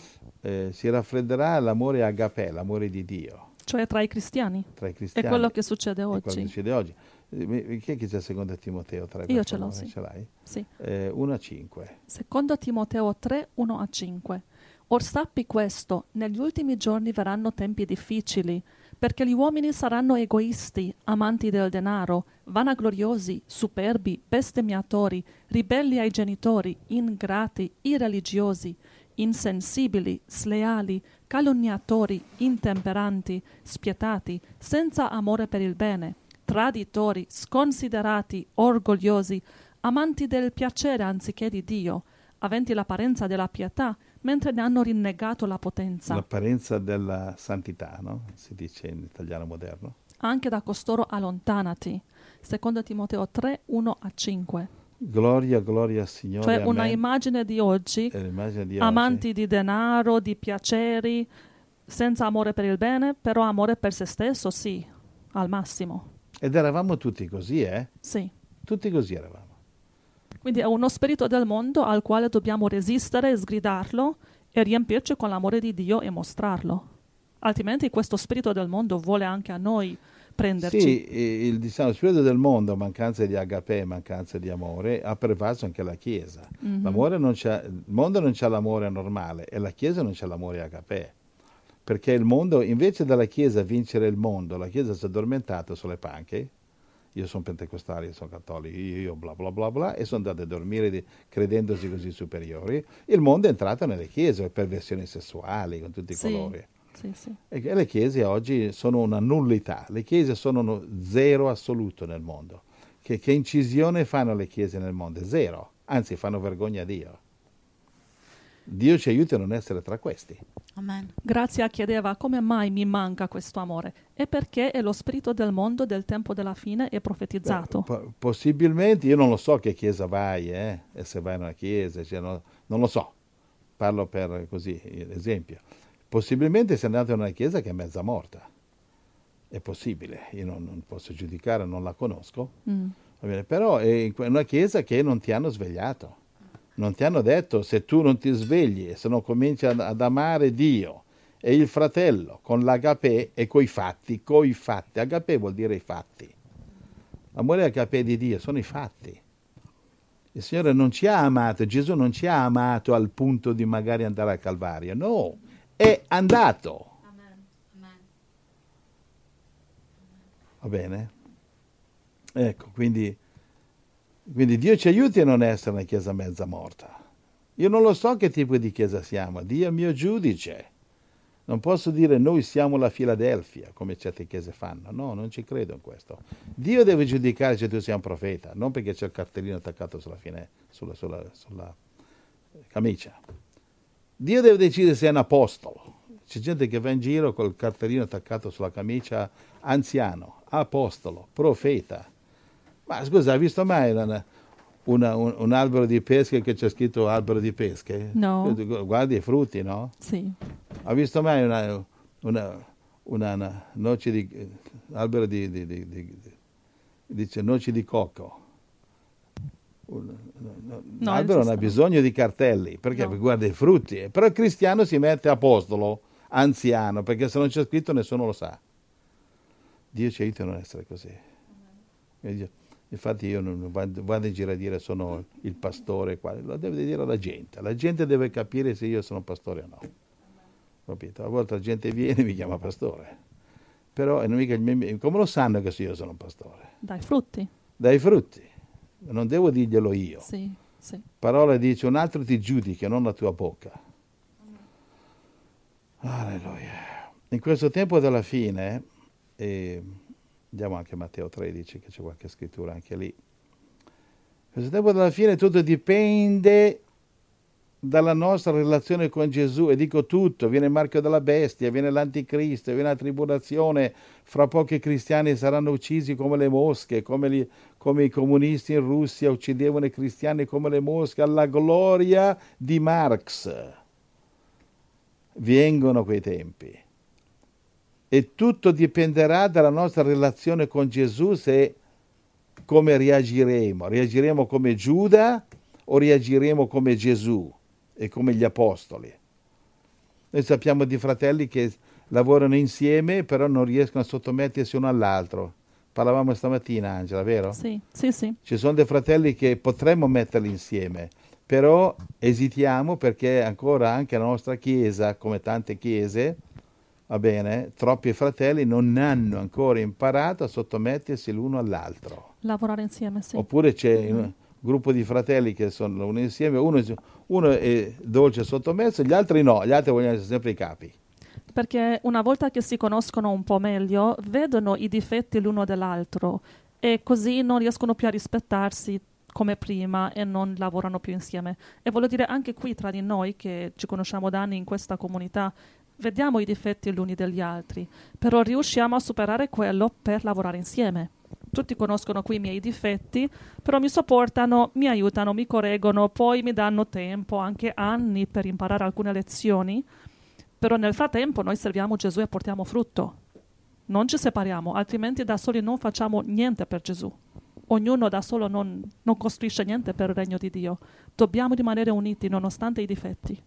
Speaker 2: si raffredderà l'amore agapè, l'amore di Dio.
Speaker 1: Cioè tra i cristiani.
Speaker 2: Tra i cristiani.
Speaker 1: È quello che succede
Speaker 2: È quello che
Speaker 1: oggi.
Speaker 2: succede oggi. Chi è che c'è secondo Timoteo 3?
Speaker 1: Io ce l'ho, sì.
Speaker 2: Ce l'hai?
Speaker 1: Sì.
Speaker 2: 1:5.
Speaker 1: Secondo Timoteo 3, 1-5. Or sappi questo, negli ultimi giorni verranno tempi difficili, perché gli uomini saranno egoisti, amanti del denaro, vanagloriosi, superbi, bestemmiatori, ribelli ai genitori, ingrati, irreligiosi, insensibili, sleali, calunniatori, intemperanti, spietati, senza amore per il bene, traditori, sconsiderati, orgogliosi, amanti del piacere anziché di Dio, aventi l'apparenza della pietà, mentre ne hanno rinnegato la potenza.
Speaker 2: L'apparenza della santità, no? Si dice in italiano moderno.
Speaker 1: Anche da costoro allontanati. Secondo Timoteo 3, 1-5.
Speaker 2: Gloria, gloria Signore.
Speaker 1: Cioè
Speaker 2: amen.
Speaker 1: una immagine di oggi,
Speaker 2: È l'immagine di
Speaker 1: amanti
Speaker 2: oggi.
Speaker 1: di denaro, di piaceri, senza amore per il bene, però amore per se stesso, sì, al massimo.
Speaker 2: Ed eravamo tutti così,
Speaker 1: Sì.
Speaker 2: Tutti così eravamo.
Speaker 1: Quindi è uno spirito del mondo al quale dobbiamo resistere, sgridarlo e riempirci con l'amore di Dio e mostrarlo. Altrimenti questo spirito del mondo vuole anche a noi prenderci.
Speaker 2: Sì, lo spirito del mondo, mancanza di agape, mancanza di amore, ha pervaso anche la Chiesa. Il mondo non c'ha l'amore normale e la Chiesa non c'ha l'amore agape. Perché il mondo, invece della Chiesa vincere il mondo, la Chiesa si è addormentata sulle panche. Io sono pentecostale, io sono cattolico, io bla bla bla bla, e sono andati a dormire credendosi così superiori. Il mondo è entrato nelle chiese, perversioni sessuali, con tutti i colori.
Speaker 1: Sì, sì.
Speaker 2: E le chiese oggi sono una nullità. Le chiese sono uno zero assoluto nel mondo. Che incisione fanno le chiese nel mondo? Zero. Anzi, fanno vergogna a Dio. Dio ci aiuti a non essere tra questi.
Speaker 3: Amen.
Speaker 1: Grazia chiedeva come mai mi manca questo amore e perché è lo spirito del mondo del tempo della fine è profetizzato.
Speaker 2: Possibilmente, io non lo so che chiesa vai, e se vai in una chiesa, cioè non lo so. Parlo per così, esempio. Possibilmente sei andato in una chiesa che è mezza morta. È possibile, io non posso giudicare, non la conosco. Va bene, però è una chiesa che non ti hanno svegliato. Non ti hanno detto, se tu non ti svegli e se non cominci ad amare Dio e il fratello con l'agapè e coi fatti. Agapè vuol dire i fatti. L'amore agapè di Dio sono i fatti. Il Signore non ci ha amato, Gesù non ci ha amato al punto di magari andare al Calvario. No, è andato.
Speaker 3: Amen.
Speaker 2: Va bene? Ecco, quindi Dio ci aiuti a non essere una chiesa mezza morta. Io non lo so che tipo di chiesa siamo, Dio è il mio giudice. Non posso dire noi siamo la Filadelfia, come certe chiese fanno. No, non ci credo in questo. Dio deve giudicare se tu sei un profeta, non perché c'è il cartellino attaccato sulla camicia. Dio deve decidere se è un apostolo. C'è gente che va in giro col cartellino attaccato sulla camicia, anziano, apostolo, profeta. Ma scusa, hai visto mai un albero di pesche che c'è scritto albero di pesche?
Speaker 1: No.
Speaker 2: Guardi i frutti, no?
Speaker 1: Sì.
Speaker 2: Hai visto mai una noce di albero dice noci di cocco? L'albero non ha bisogno di cartelli, perché guarda i frutti. Però il cristiano si mette apostolo, anziano, perché se non c'è scritto nessuno lo sa. Dio ci aiuta a non essere così. Infatti io non vado in giro a dire sono il pastore, lo deve dire la gente. La gente deve capire se io sono pastore o no. Capito? A volte la gente viene e mi chiama pastore. Però come lo sanno che io sono un pastore?
Speaker 1: Dai frutti.
Speaker 2: Dai frutti. Non devo dirglielo io.
Speaker 1: Sì, sì.
Speaker 2: Parola dice un altro ti giudica, non la tua bocca. Alleluia. In questo tempo della fine, andiamo anche a Matteo 13, che c'è qualche scrittura anche lì, Questo tempo della fine tutto dipende dalla nostra relazione con Gesù, e dico tutto, viene il marchio della bestia, viene l'anticristo, viene la tribolazione, fra pochi cristiani saranno uccisi come le mosche, come i comunisti in Russia uccidevano i cristiani come le mosche, alla gloria di Marx. Vengono quei tempi. E tutto dipenderà dalla nostra relazione con Gesù, se come reagiremo. Reagiremo come Giuda o reagiremo come Gesù e come gli apostoli? Noi sappiamo di fratelli che lavorano insieme, però non riescono a sottomettersi uno all'altro. Parlavamo stamattina, Angela, vero?
Speaker 1: Sì, sì, sì.
Speaker 2: Ci sono dei fratelli che potremmo metterli insieme, però esitiamo perché ancora anche la nostra Chiesa, come tante chiese, va bene, troppi fratelli non hanno ancora imparato a sottomettersi l'uno all'altro.
Speaker 1: Lavorare insieme, sì.
Speaker 2: Oppure c'è un gruppo di fratelli che sono uno insieme, uno è dolce e sottomesso, gli altri no, gli altri vogliono essere sempre i capi.
Speaker 1: Perché una volta che si conoscono un po' meglio, vedono i difetti l'uno dell'altro e così non riescono più a rispettarsi come prima e non lavorano più insieme. E voglio dire, anche qui tra di noi, che ci conosciamo da anni in questa comunità, vediamo i difetti l'uni degli altri, però riusciamo a superare quello per lavorare insieme. Tutti conoscono qui i miei difetti, però mi sopportano, mi aiutano, mi correggono, poi mi danno tempo, anche anni, per imparare alcune lezioni. Però nel frattempo noi serviamo Gesù e portiamo frutto. Non ci separiamo, altrimenti da soli non facciamo niente per Gesù. Ognuno da solo non costruisce niente per il regno di Dio. Dobbiamo rimanere uniti nonostante i difetti.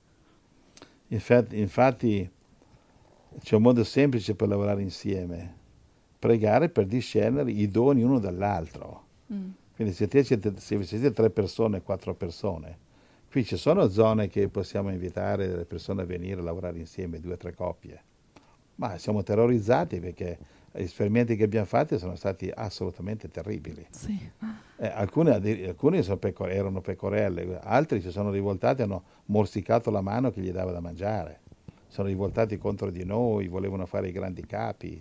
Speaker 2: Infatti c'è un modo semplice per lavorare insieme: pregare per discernere i doni uno dall'altro. Quindi se siete 3 persone, 4 persone, qui ci sono zone che possiamo invitare le persone a venire a lavorare insieme, 2 o 3 coppie, ma siamo terrorizzati perché gli esperimenti che abbiamo fatti sono stati assolutamente terribili.
Speaker 1: Sì.
Speaker 2: Alcuni erano pecorelle, altri si sono rivoltati e hanno morsicato la mano che gli dava da mangiare, sono rivoltati contro di noi, volevano fare i grandi capi.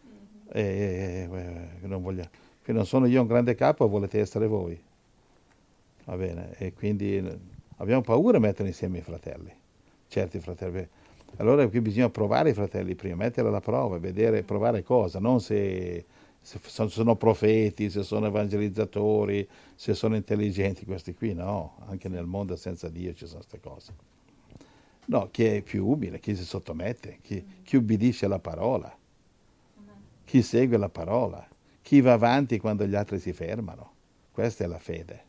Speaker 2: Non sono io un grande capo, volete essere voi, va bene? E quindi abbiamo paura di mettere insieme i fratelli, certi fratelli. Allora qui bisogna provare i fratelli prima, mettere alla prova, vedere, provare cosa, non se sono profeti, se sono evangelizzatori, se sono intelligenti. Questi qui no, anche nel mondo senza Dio ci sono queste cose. No, chi è più umile, chi si sottomette, chi ubbidisce alla parola, chi segue la parola, chi va avanti quando gli altri si fermano. Questa è la fede.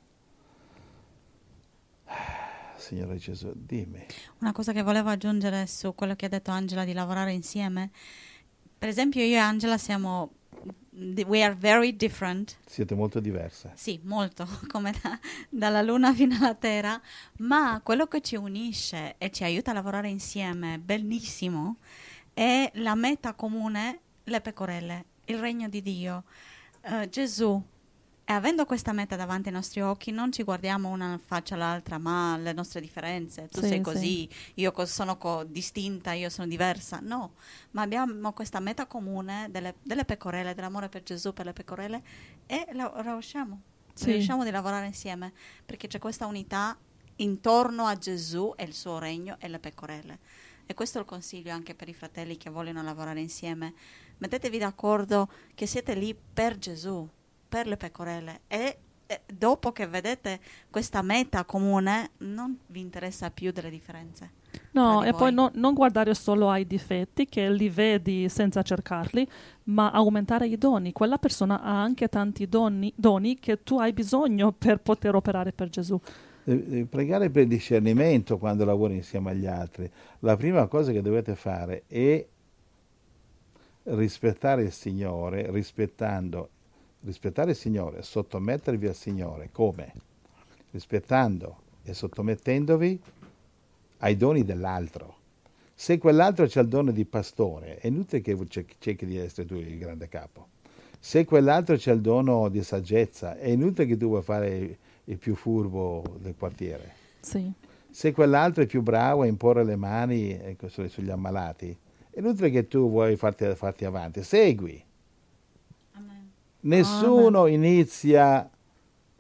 Speaker 2: Signore Gesù, dimmi.
Speaker 3: Una cosa che volevo aggiungere su quello che ha detto Angela di lavorare insieme. Per esempio io e Angela we are very different.
Speaker 2: Siete molto diverse.
Speaker 3: Sì, molto, come dalla luna fino alla terra, ma quello che ci unisce e ci aiuta a lavorare insieme, bellissimo, è la meta comune, le pecorelle, il regno di Dio, Gesù. E avendo questa meta davanti ai nostri occhi, non ci guardiamo una faccia all'altra, ma le nostre differenze. Tu sei così, io sono distinta, io sono diversa. No, ma abbiamo questa meta comune delle pecorelle, dell'amore per Gesù, per le pecorelle, e riusciamo di lavorare insieme, perché c'è questa unità intorno a Gesù e il suo regno e le pecorelle. E questo è il consiglio anche per i fratelli che vogliono lavorare insieme. Mettetevi d'accordo che siete lì per Gesù, per le pecorelle, e dopo che vedete questa meta comune non vi interessa più delle differenze.
Speaker 1: No, e poi non guardare solo ai difetti che li vedi senza cercarli, ma aumentare i doni. Quella persona ha anche tanti doni che tu hai bisogno per poter operare per Gesù.
Speaker 2: Devi pregare per discernimento quando lavori insieme agli altri. La prima cosa che dovete fare è rispettare il Signore, rispettare il Signore, sottomettervi al Signore. Come? Rispettando e sottomettendovi ai doni dell'altro. Se quell'altro c'ha il dono di pastore, è inutile che cerchi di essere tu il grande capo. Se quell'altro c'ha il dono di saggezza, è inutile che tu vuoi fare il più furbo del quartiere.
Speaker 1: Sì.
Speaker 2: Se quell'altro è più bravo a imporre le mani sugli ammalati, è inutile che tu vuoi farti avanti. Segui. Nessuno inizia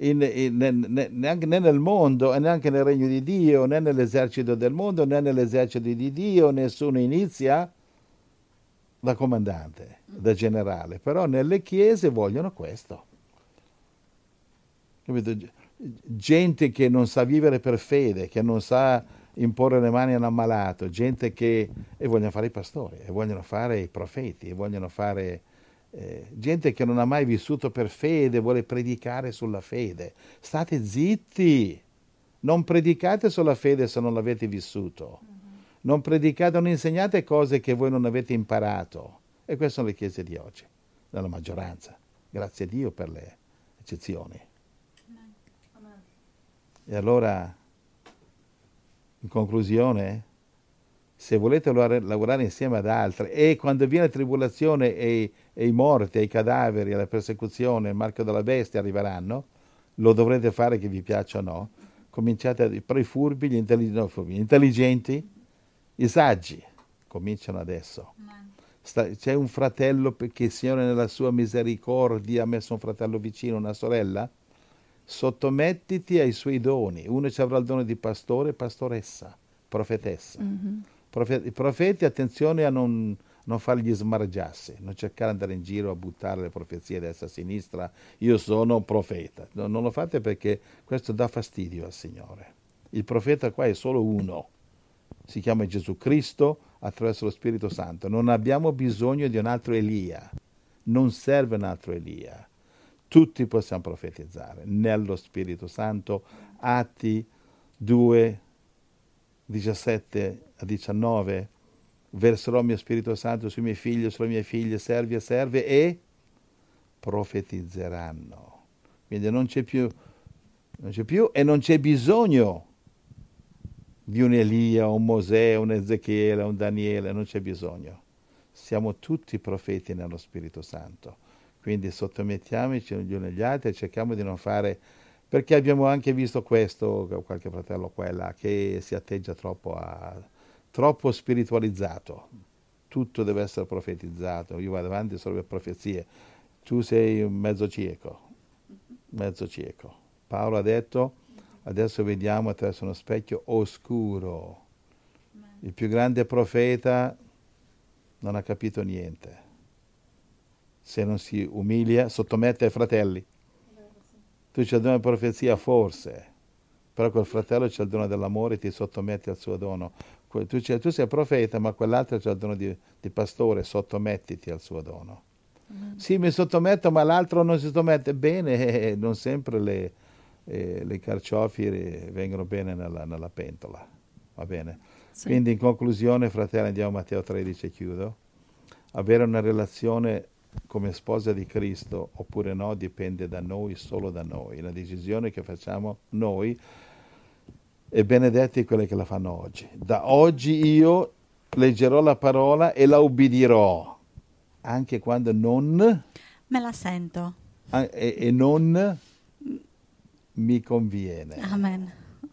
Speaker 2: neanche né nel mondo, e neanche nel regno di Dio, né nell'esercito del mondo, né nell'esercito di Dio. Nessuno inizia da comandante, da generale, però nelle chiese vogliono questo. Capito? Gente che non sa vivere per fede, che non sa imporre le mani all'ammalato, gente che e vogliono fare i pastori, e vogliono fare i profeti, e vogliono fare gente che non ha mai vissuto per fede, vuole predicare sulla fede. State zitti, non predicate sulla fede se non l'avete vissuto, non predicate, non insegnate cose che voi non avete imparato. E queste sono le chiese di oggi, nella maggioranza. Grazie a Dio per le eccezioni. E allora, in conclusione, se volete lavorare insieme ad altri, e quando viene la tribolazione e i morti, e i cadaveri, e la persecuzione, il marchio della bestia arriveranno, lo dovrete fare che vi piaccia o no, cominciate però i furbi, gli intelligenti, i saggi, cominciano adesso. C'è un fratello che il Signore nella sua misericordia ha messo un fratello vicino, una sorella, sottomettiti ai suoi doni. Uno ci avrà il dono di pastore, pastoressa, profetessa. I profeti, attenzione a non fargli smargiarsi, non cercare di andare in giro a buttare le profezie a destra e a sinistra. Io sono un profeta. No, non lo fate, perché questo dà fastidio al Signore. Il profeta qua è solo uno. Si chiama Gesù Cristo attraverso lo Spirito Santo. Non abbiamo bisogno di un altro Elia. Non serve un altro Elia. Tutti possiamo profetizzare nello Spirito Santo. Atti 2, 17 a 19. Verserò il mio Spirito Santo sui miei figli, sulle mie figlie, servi e serve, e profetizzeranno. Quindi non c'è più e non c'è bisogno di un Elia, un Mosè, un Ezechiele, un Daniele, non c'è bisogno. Siamo tutti profeti nello Spirito Santo. Quindi sottomettiamoci gli uni agli altri e cerchiamo di non fare, perché abbiamo anche visto questo, qualche fratello qua e là, che si atteggia troppo spiritualizzato. Tutto deve essere profetizzato. Io vado avanti solo per profezie. Tu sei un mezzo cieco. Paolo ha detto, adesso vediamo attraverso uno specchio oscuro. Il più grande profeta non ha capito niente. Se non si umilia, sottomette ai fratelli. Tu c'è il dono di profezia, forse, però quel fratello c'è il dono dell'amore e ti sottometti al suo dono. Tu sei profeta, ma quell'altro c'è il dono di pastore, sottomettiti al suo dono. Sì, mi sottometto, ma l'altro non si sottomette. Bene, non sempre le carciofi vengono bene nella pentola, va bene? Sì. Quindi in conclusione, fratelli, andiamo a Matteo 13 e chiudo. Avere una relazione come sposa di Cristo oppure no dipende da noi, solo da noi. La decisione che facciamo noi, e benedetti quelli che la fanno oggi. Da oggi io leggerò la parola e la ubbidirò, anche quando non
Speaker 3: me la sento
Speaker 2: e non mi conviene.
Speaker 3: Amen.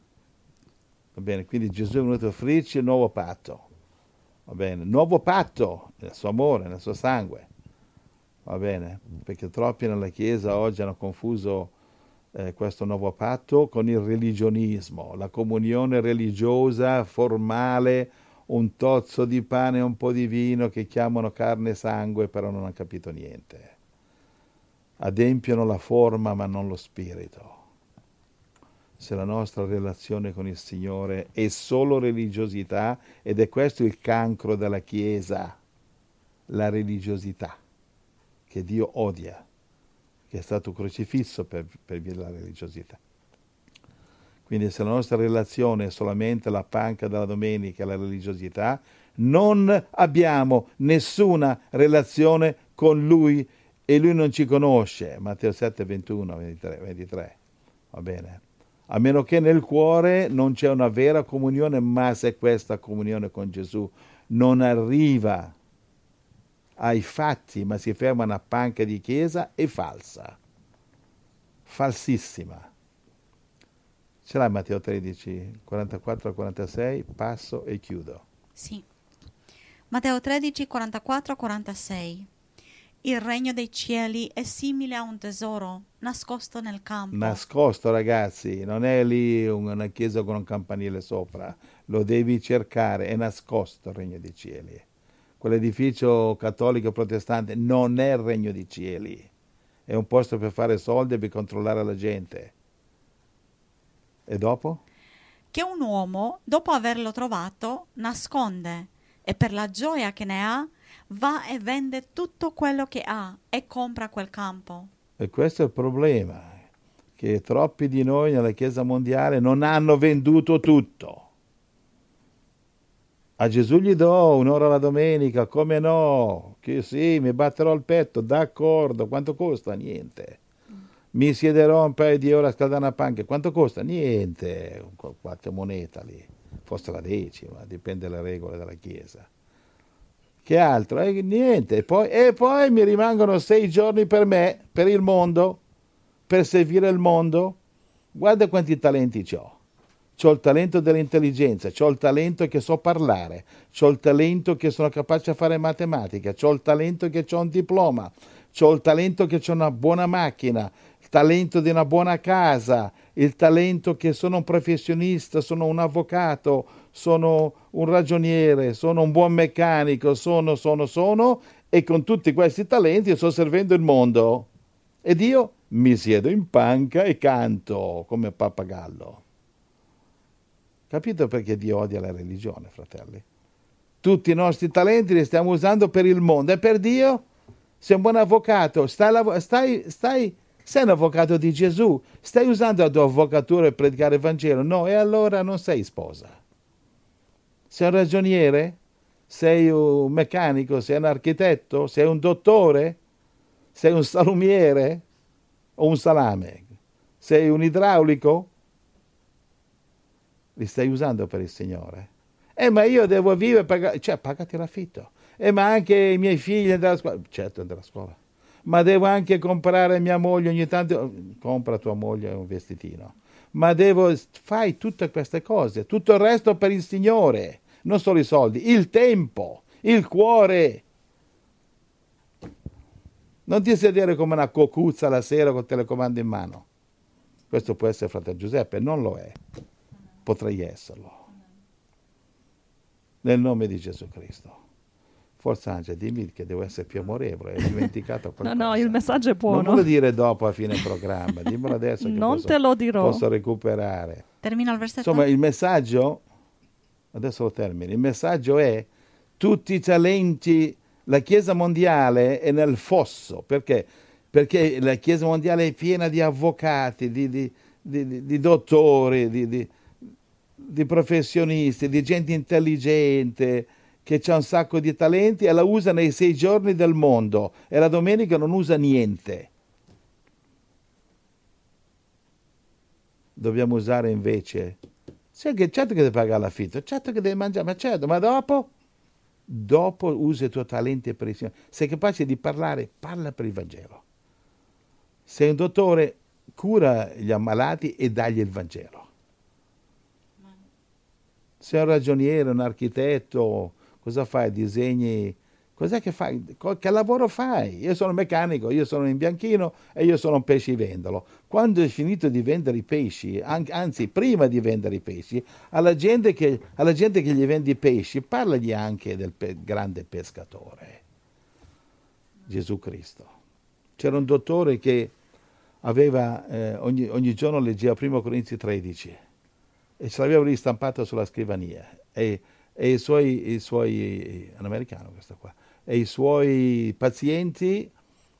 Speaker 2: Va bene, quindi Gesù è venuto a offrirci il nuovo patto. Va bene, nuovo patto nel suo amore, nel suo sangue. Va bene, perché troppi nella Chiesa oggi hanno confuso questo nuovo patto con il religionismo, la comunione religiosa, formale, un tozzo di pane e un po' di vino che chiamano carne e sangue, però non hanno capito niente. Adempiono la forma ma non lo spirito. Se la nostra relazione con il Signore è solo religiosità, ed è questo il cancro della Chiesa, la religiosità, che Dio odia, che è stato crocifisso per via della religiosità. Quindi se la nostra relazione è solamente la panca della domenica e la religiosità, non abbiamo nessuna relazione con Lui e Lui non ci conosce. Matteo 7, 21, 23. Va bene? A meno che nel cuore non c'è una vera comunione, ma se questa comunione con Gesù non arriva ai fatti, ma si ferma una panca di chiesa, è falsa, falsissima. Ce l'hai Matteo 13, 44-46, passo e chiudo.
Speaker 3: Sì. Matteo 13, 44-46. Il regno dei cieli è simile a un tesoro nascosto nel campo.
Speaker 2: Nascosto, ragazzi, non è lì una chiesa con un campanile sopra, lo devi cercare, è nascosto il regno dei cieli. Quell'edificio cattolico protestante non è il regno dei cieli, è un posto per fare soldi e per controllare la gente. E dopo?
Speaker 3: Che un uomo, dopo averlo trovato, nasconde e per la gioia che ne ha, va e vende tutto quello che ha e compra quel campo.
Speaker 2: E questo è il problema, che troppi di noi nella Chiesa mondiale non hanno venduto tutto. A Gesù gli do un'ora la domenica, come no? Che sì, mi batterò il petto, d'accordo. Quanto costa? Niente. Mi siederò un paio di ore a scaldare una panca. Quanto costa? Niente. Qualche moneta lì, forse la decima, dipende dalle regole della Chiesa. Che altro? Niente. E poi mi rimangono 6 giorni per me, per il mondo, per servire il mondo. Guarda quanti talenti ho. C'ho il talento dell'intelligenza, c'ho il talento che so parlare, c'ho il talento che sono capace a fare matematica, c'ho il talento che ho un diploma, c'ho il talento che ho una buona macchina, il talento di una buona casa, il talento che sono un professionista, sono un avvocato, sono un ragioniere, sono un buon meccanico, e con tutti questi talenti sto servendo il mondo. Ed io mi siedo in panca e canto come pappagallo. Capito perché Dio odia la religione, fratelli? Tutti i nostri talenti li stiamo usando per il mondo e per Dio? Sei un buon avvocato, sei un avvocato di Gesù, stai usando la tua avvocatura per predicare il Vangelo? No, e allora non sei sposa. Sei un ragioniere? Sei un meccanico? Sei un architetto? Sei un dottore? Sei un salumiere? O un salame? Sei un idraulico? Li stai usando per il Signore? Ma io devo vivere, pagati l'affitto. Ma anche i miei figli andare a scuola. Certo, andare a scuola. Ma devo anche comprare a mia moglie ogni tanto. Compra a tua moglie un vestitino. Fai tutte queste cose. Tutto il resto per il Signore. Non solo i soldi, il tempo, il cuore. Non ti sedere come una cocuzza la sera con il telecomando in mano. Questo può essere fratello Giuseppe, non lo è. Potrei esserlo. Nel nome di Gesù Cristo. Forza Angela, dimmi che devo essere più amorevole, hai dimenticato qualcosa.
Speaker 1: No, il messaggio è buono.
Speaker 2: Non me lo dire dopo a fine programma, dimmelo adesso che
Speaker 1: non te lo dirò.
Speaker 2: Posso recuperare.
Speaker 3: Termina il versetto?
Speaker 2: Insomma, il messaggio, adesso lo termino, il messaggio è tutti i talenti, la Chiesa mondiale è nel fosso, perché? Perché la Chiesa mondiale è piena di avvocati, di dottori, di professionisti, di gente intelligente, che ha un sacco di talenti e la usa nei 6 giorni del mondo e la domenica non usa niente. Dobbiamo usare invece, certo che devi pagare l'affitto, certo che devi mangiare, ma dopo usa i tuoi talenti per il Signore. Sei capace di parlare, parla per il Vangelo. Sei un dottore, cura gli ammalati e dagli il Vangelo. Sei un ragioniere, un architetto, cosa fai? Disegni? Cos'è che fai? Che lavoro fai? Io sono meccanico, io sono un imbianchino e io sono un pescivendolo. Quando hai finito di vendere i pesci, anzi prima di vendere i pesci, alla gente che gli vendi i pesci, parlagli anche del grande pescatore, Gesù Cristo. C'era un dottore che aveva, ogni giorno leggeva 1 Corinzi 13 e ce l'aveva ristampato sulla scrivania e i suoi è un americano questo qua, e i suoi pazienti,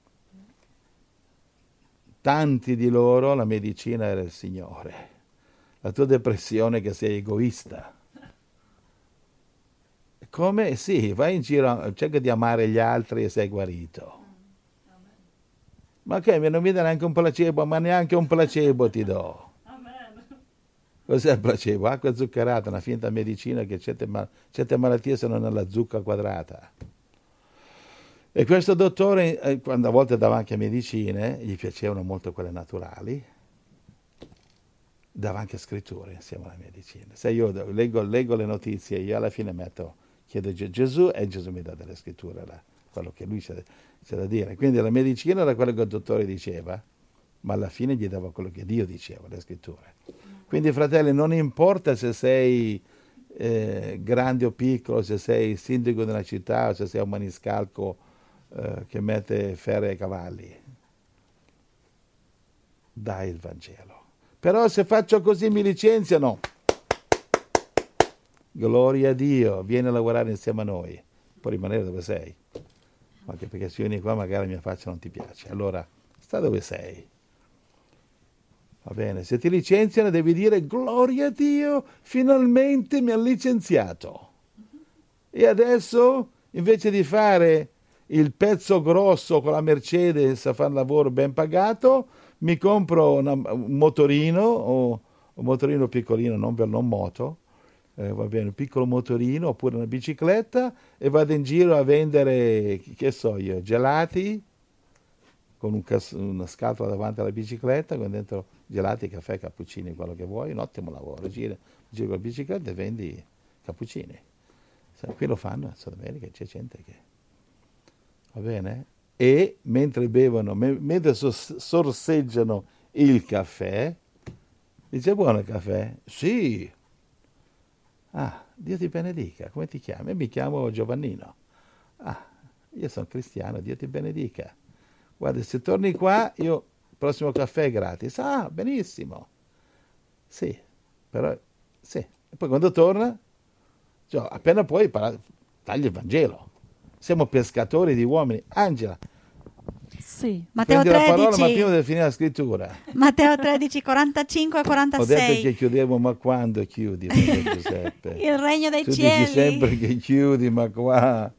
Speaker 2: tanti di loro, la medicina era il Signore. La tua depressione è che sei egoista. Come? Sì, vai in giro, cerca di amare gli altri e sei guarito. Ma che, non mi dà neanche un placebo, ma neanche un placebo ti do. Cos'è il placebo? Acqua zuccherata, una finta medicina che certe malattie sono nella zucca quadrata. E questo dottore, quando a volte dava anche medicine, gli piacevano molto quelle naturali, dava anche scritture insieme alla medicina. Se io leggo le notizie, io alla fine chiedo Gesù e Gesù mi dà delle scritture quello che lui c'è da dire. Quindi la medicina era quello che il dottore diceva, ma alla fine gli dava quello che Dio diceva, le scritture. Quindi, fratelli, non importa se sei grande o piccolo, se sei sindaco di una città o se sei un maniscalco che mette ferri ai cavalli, dai il Vangelo. Però se faccio così mi licenziano, gloria a Dio, vieni a lavorare insieme a noi, puoi rimanere dove sei, anche perché se vieni qua magari la mia faccia non ti piace, allora sta dove sei. Va bene, se ti licenziano devi dire gloria a Dio, finalmente mi ha licenziato. E adesso, invece di fare il pezzo grosso con la Mercedes a fare un lavoro ben pagato, mi compro un motorino, o un motorino piccolino, non moto, va bene, un piccolo motorino oppure una bicicletta e vado in giro a vendere, che so io, gelati, con una scatola davanti alla bicicletta, con dentro gelati, caffè, cappuccini, quello che vuoi, un ottimo lavoro, giri con la bicicletta e vendi cappuccini. Qui lo fanno in Sud America, c'è gente che... Va bene? E mentre bevono, mentre sorseggiano il caffè, dice buono il caffè? Sì. Ah, Dio ti benedica, come ti chiami? Mi chiamo Giovannino. Ah, io sono cristiano, Dio ti benedica. Guarda, se torni qua, il prossimo caffè è gratis. Ah, benissimo. Sì, però, sì. E poi quando torna, cioè, appena puoi, tagli il Vangelo. Siamo pescatori di uomini. Angela.
Speaker 1: Sì.
Speaker 3: Matteo
Speaker 2: Prendi
Speaker 3: 13.
Speaker 2: la parola, ma prima deve finire la scrittura.
Speaker 3: Matteo 13, 45 e 46.
Speaker 2: Ho detto che chiudevo, ma quando chiudi, Giuseppe?
Speaker 3: Il regno dei
Speaker 2: tu
Speaker 3: cieli.
Speaker 2: dici sempre che chiudi, ma qua...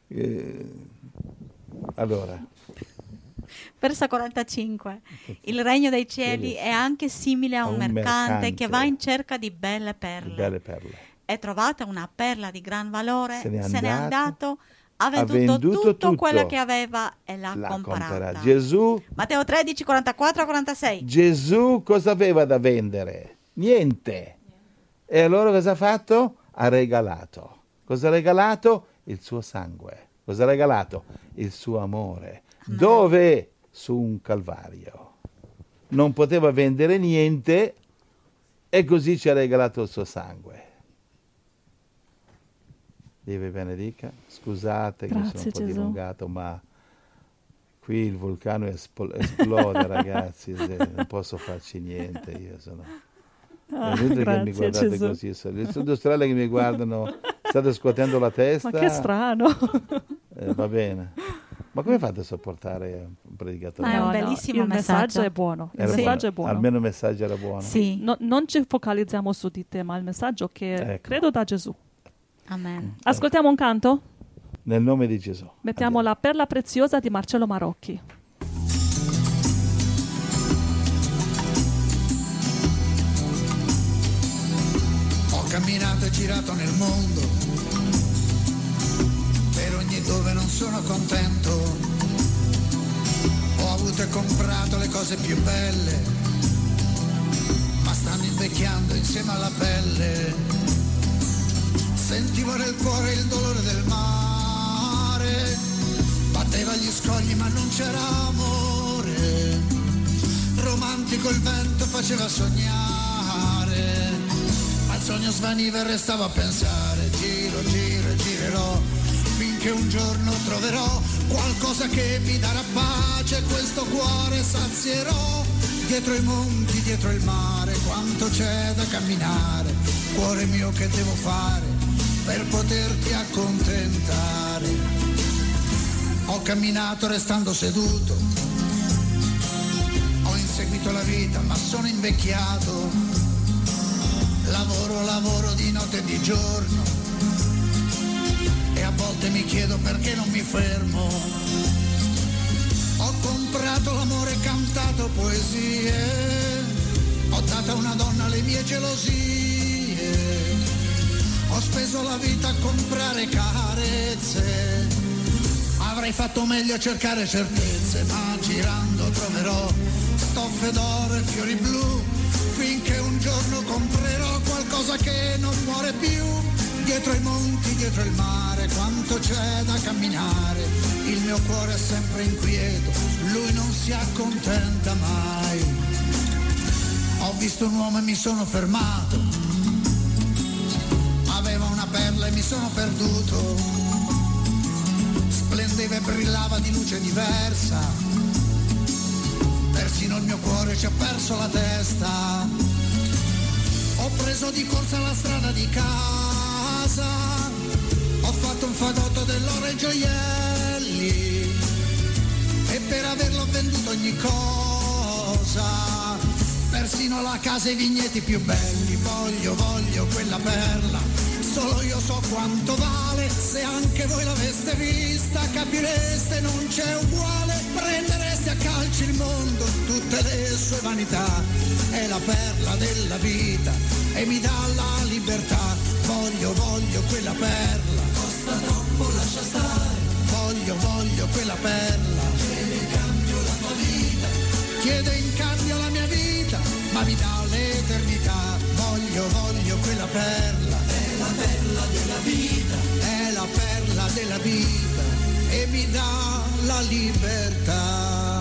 Speaker 2: Allora...
Speaker 3: Verso 45. Il regno dei cieli è anche simile a un mercante che va in cerca di belle perle. È trovata una perla di gran valore, se n'è andato, ha venduto tutto quello che aveva e l'ha comprata.
Speaker 2: Gesù,
Speaker 3: Matteo 13, 44 46.
Speaker 2: Gesù cosa aveva da vendere? Niente. E allora cosa ha fatto? Ha regalato. Cosa ha regalato? Il suo sangue. Cosa ha regalato? Il suo amore.
Speaker 3: Amen.
Speaker 2: Dove? Su un calvario. Non poteva vendere niente e così ci ha regalato il suo sangue. Dio vi benedica. Scusate che sono un po' dilungato, ma qui il vulcano esplode, ragazzi, non posso farci niente. Io sono... È inutile che mi guardate Gesù. Così. Le industriali che mi guardano, state scuotendo la testa.
Speaker 1: Ma che strano.
Speaker 2: Va bene. Ma come fate a sopportare un predicatore?
Speaker 3: Ma è un bellissimo
Speaker 1: messaggio è buono. Il messaggio è buono.
Speaker 2: Almeno il messaggio era buono.
Speaker 3: Sì.
Speaker 1: Non ci focalizziamo su di te, ma il messaggio che credo da Gesù.
Speaker 3: Amen.
Speaker 1: Ascoltiamo un canto?
Speaker 2: Nel nome di Gesù.
Speaker 1: Mettiamo La perla preziosa di Marcello Marocchi.
Speaker 4: Ho camminato e girato nel mondo, per ogni dove non sono contento. Ho avuto e comprato le cose più belle, ma stanno invecchiando insieme alla pelle. Sentivo nel cuore il dolore del mare, batteva gli scogli ma non c'era amore. Romantico il vento faceva sognare, ma il sogno svaniva e restavo a pensare. Giro, giro e girerò, finché un giorno troverò qualcosa che mi darà pace, questo cuore sazierò. Dietro i monti, dietro il mare, quanto c'è da camminare. Cuore mio, che devo fare per poterti accontentare? Ho camminato restando seduto, ho inseguito la vita ma sono invecchiato. Lavoro, lavoro di notte e di giorno e a volte mi chiedo perché non mi fermo. Ho comprato l'amore, cantato poesie, ho dato a una donna le mie gelosie. Ho speso la vita a comprare carezze, avrei fatto meglio a cercare certezze, ma girando troverò stoffe d'oro e fiori blu, finché un giorno comprerò qualcosa che non muore più. dietro ai monti, dietro il mare, quanto c'è da camminare, il mio cuore è sempre inquieto, lui non si accontenta mai. Ho visto un uomo e mi sono fermato, aveva una perla e mi sono perduto, splendeva e brillava di luce diversa, persino il mio cuore ci ha perso la testa. Ho preso di corsa la strada di casa, ho fatto un fagotto dell'oro e gioielli e per averlo venduto ogni cosa, persino la casa e i vigneti più belli. Voglio quella perla, solo io so quanto vale, se anche voi l'aveste vista capireste non c'è uguale, prendereste a calci il mondo, tutte le sue vanità, è la perla della vita e mi dà la libertà. Voglio quella perla, costa troppo, lascia stare. Voglio quella perla, chiede in cambio la tua vita, chiede in cambio la mia vita, ma mi dà l'eternità. Voglio quella perla, è la perla della vita, è la perla della vita e mi dà la libertà.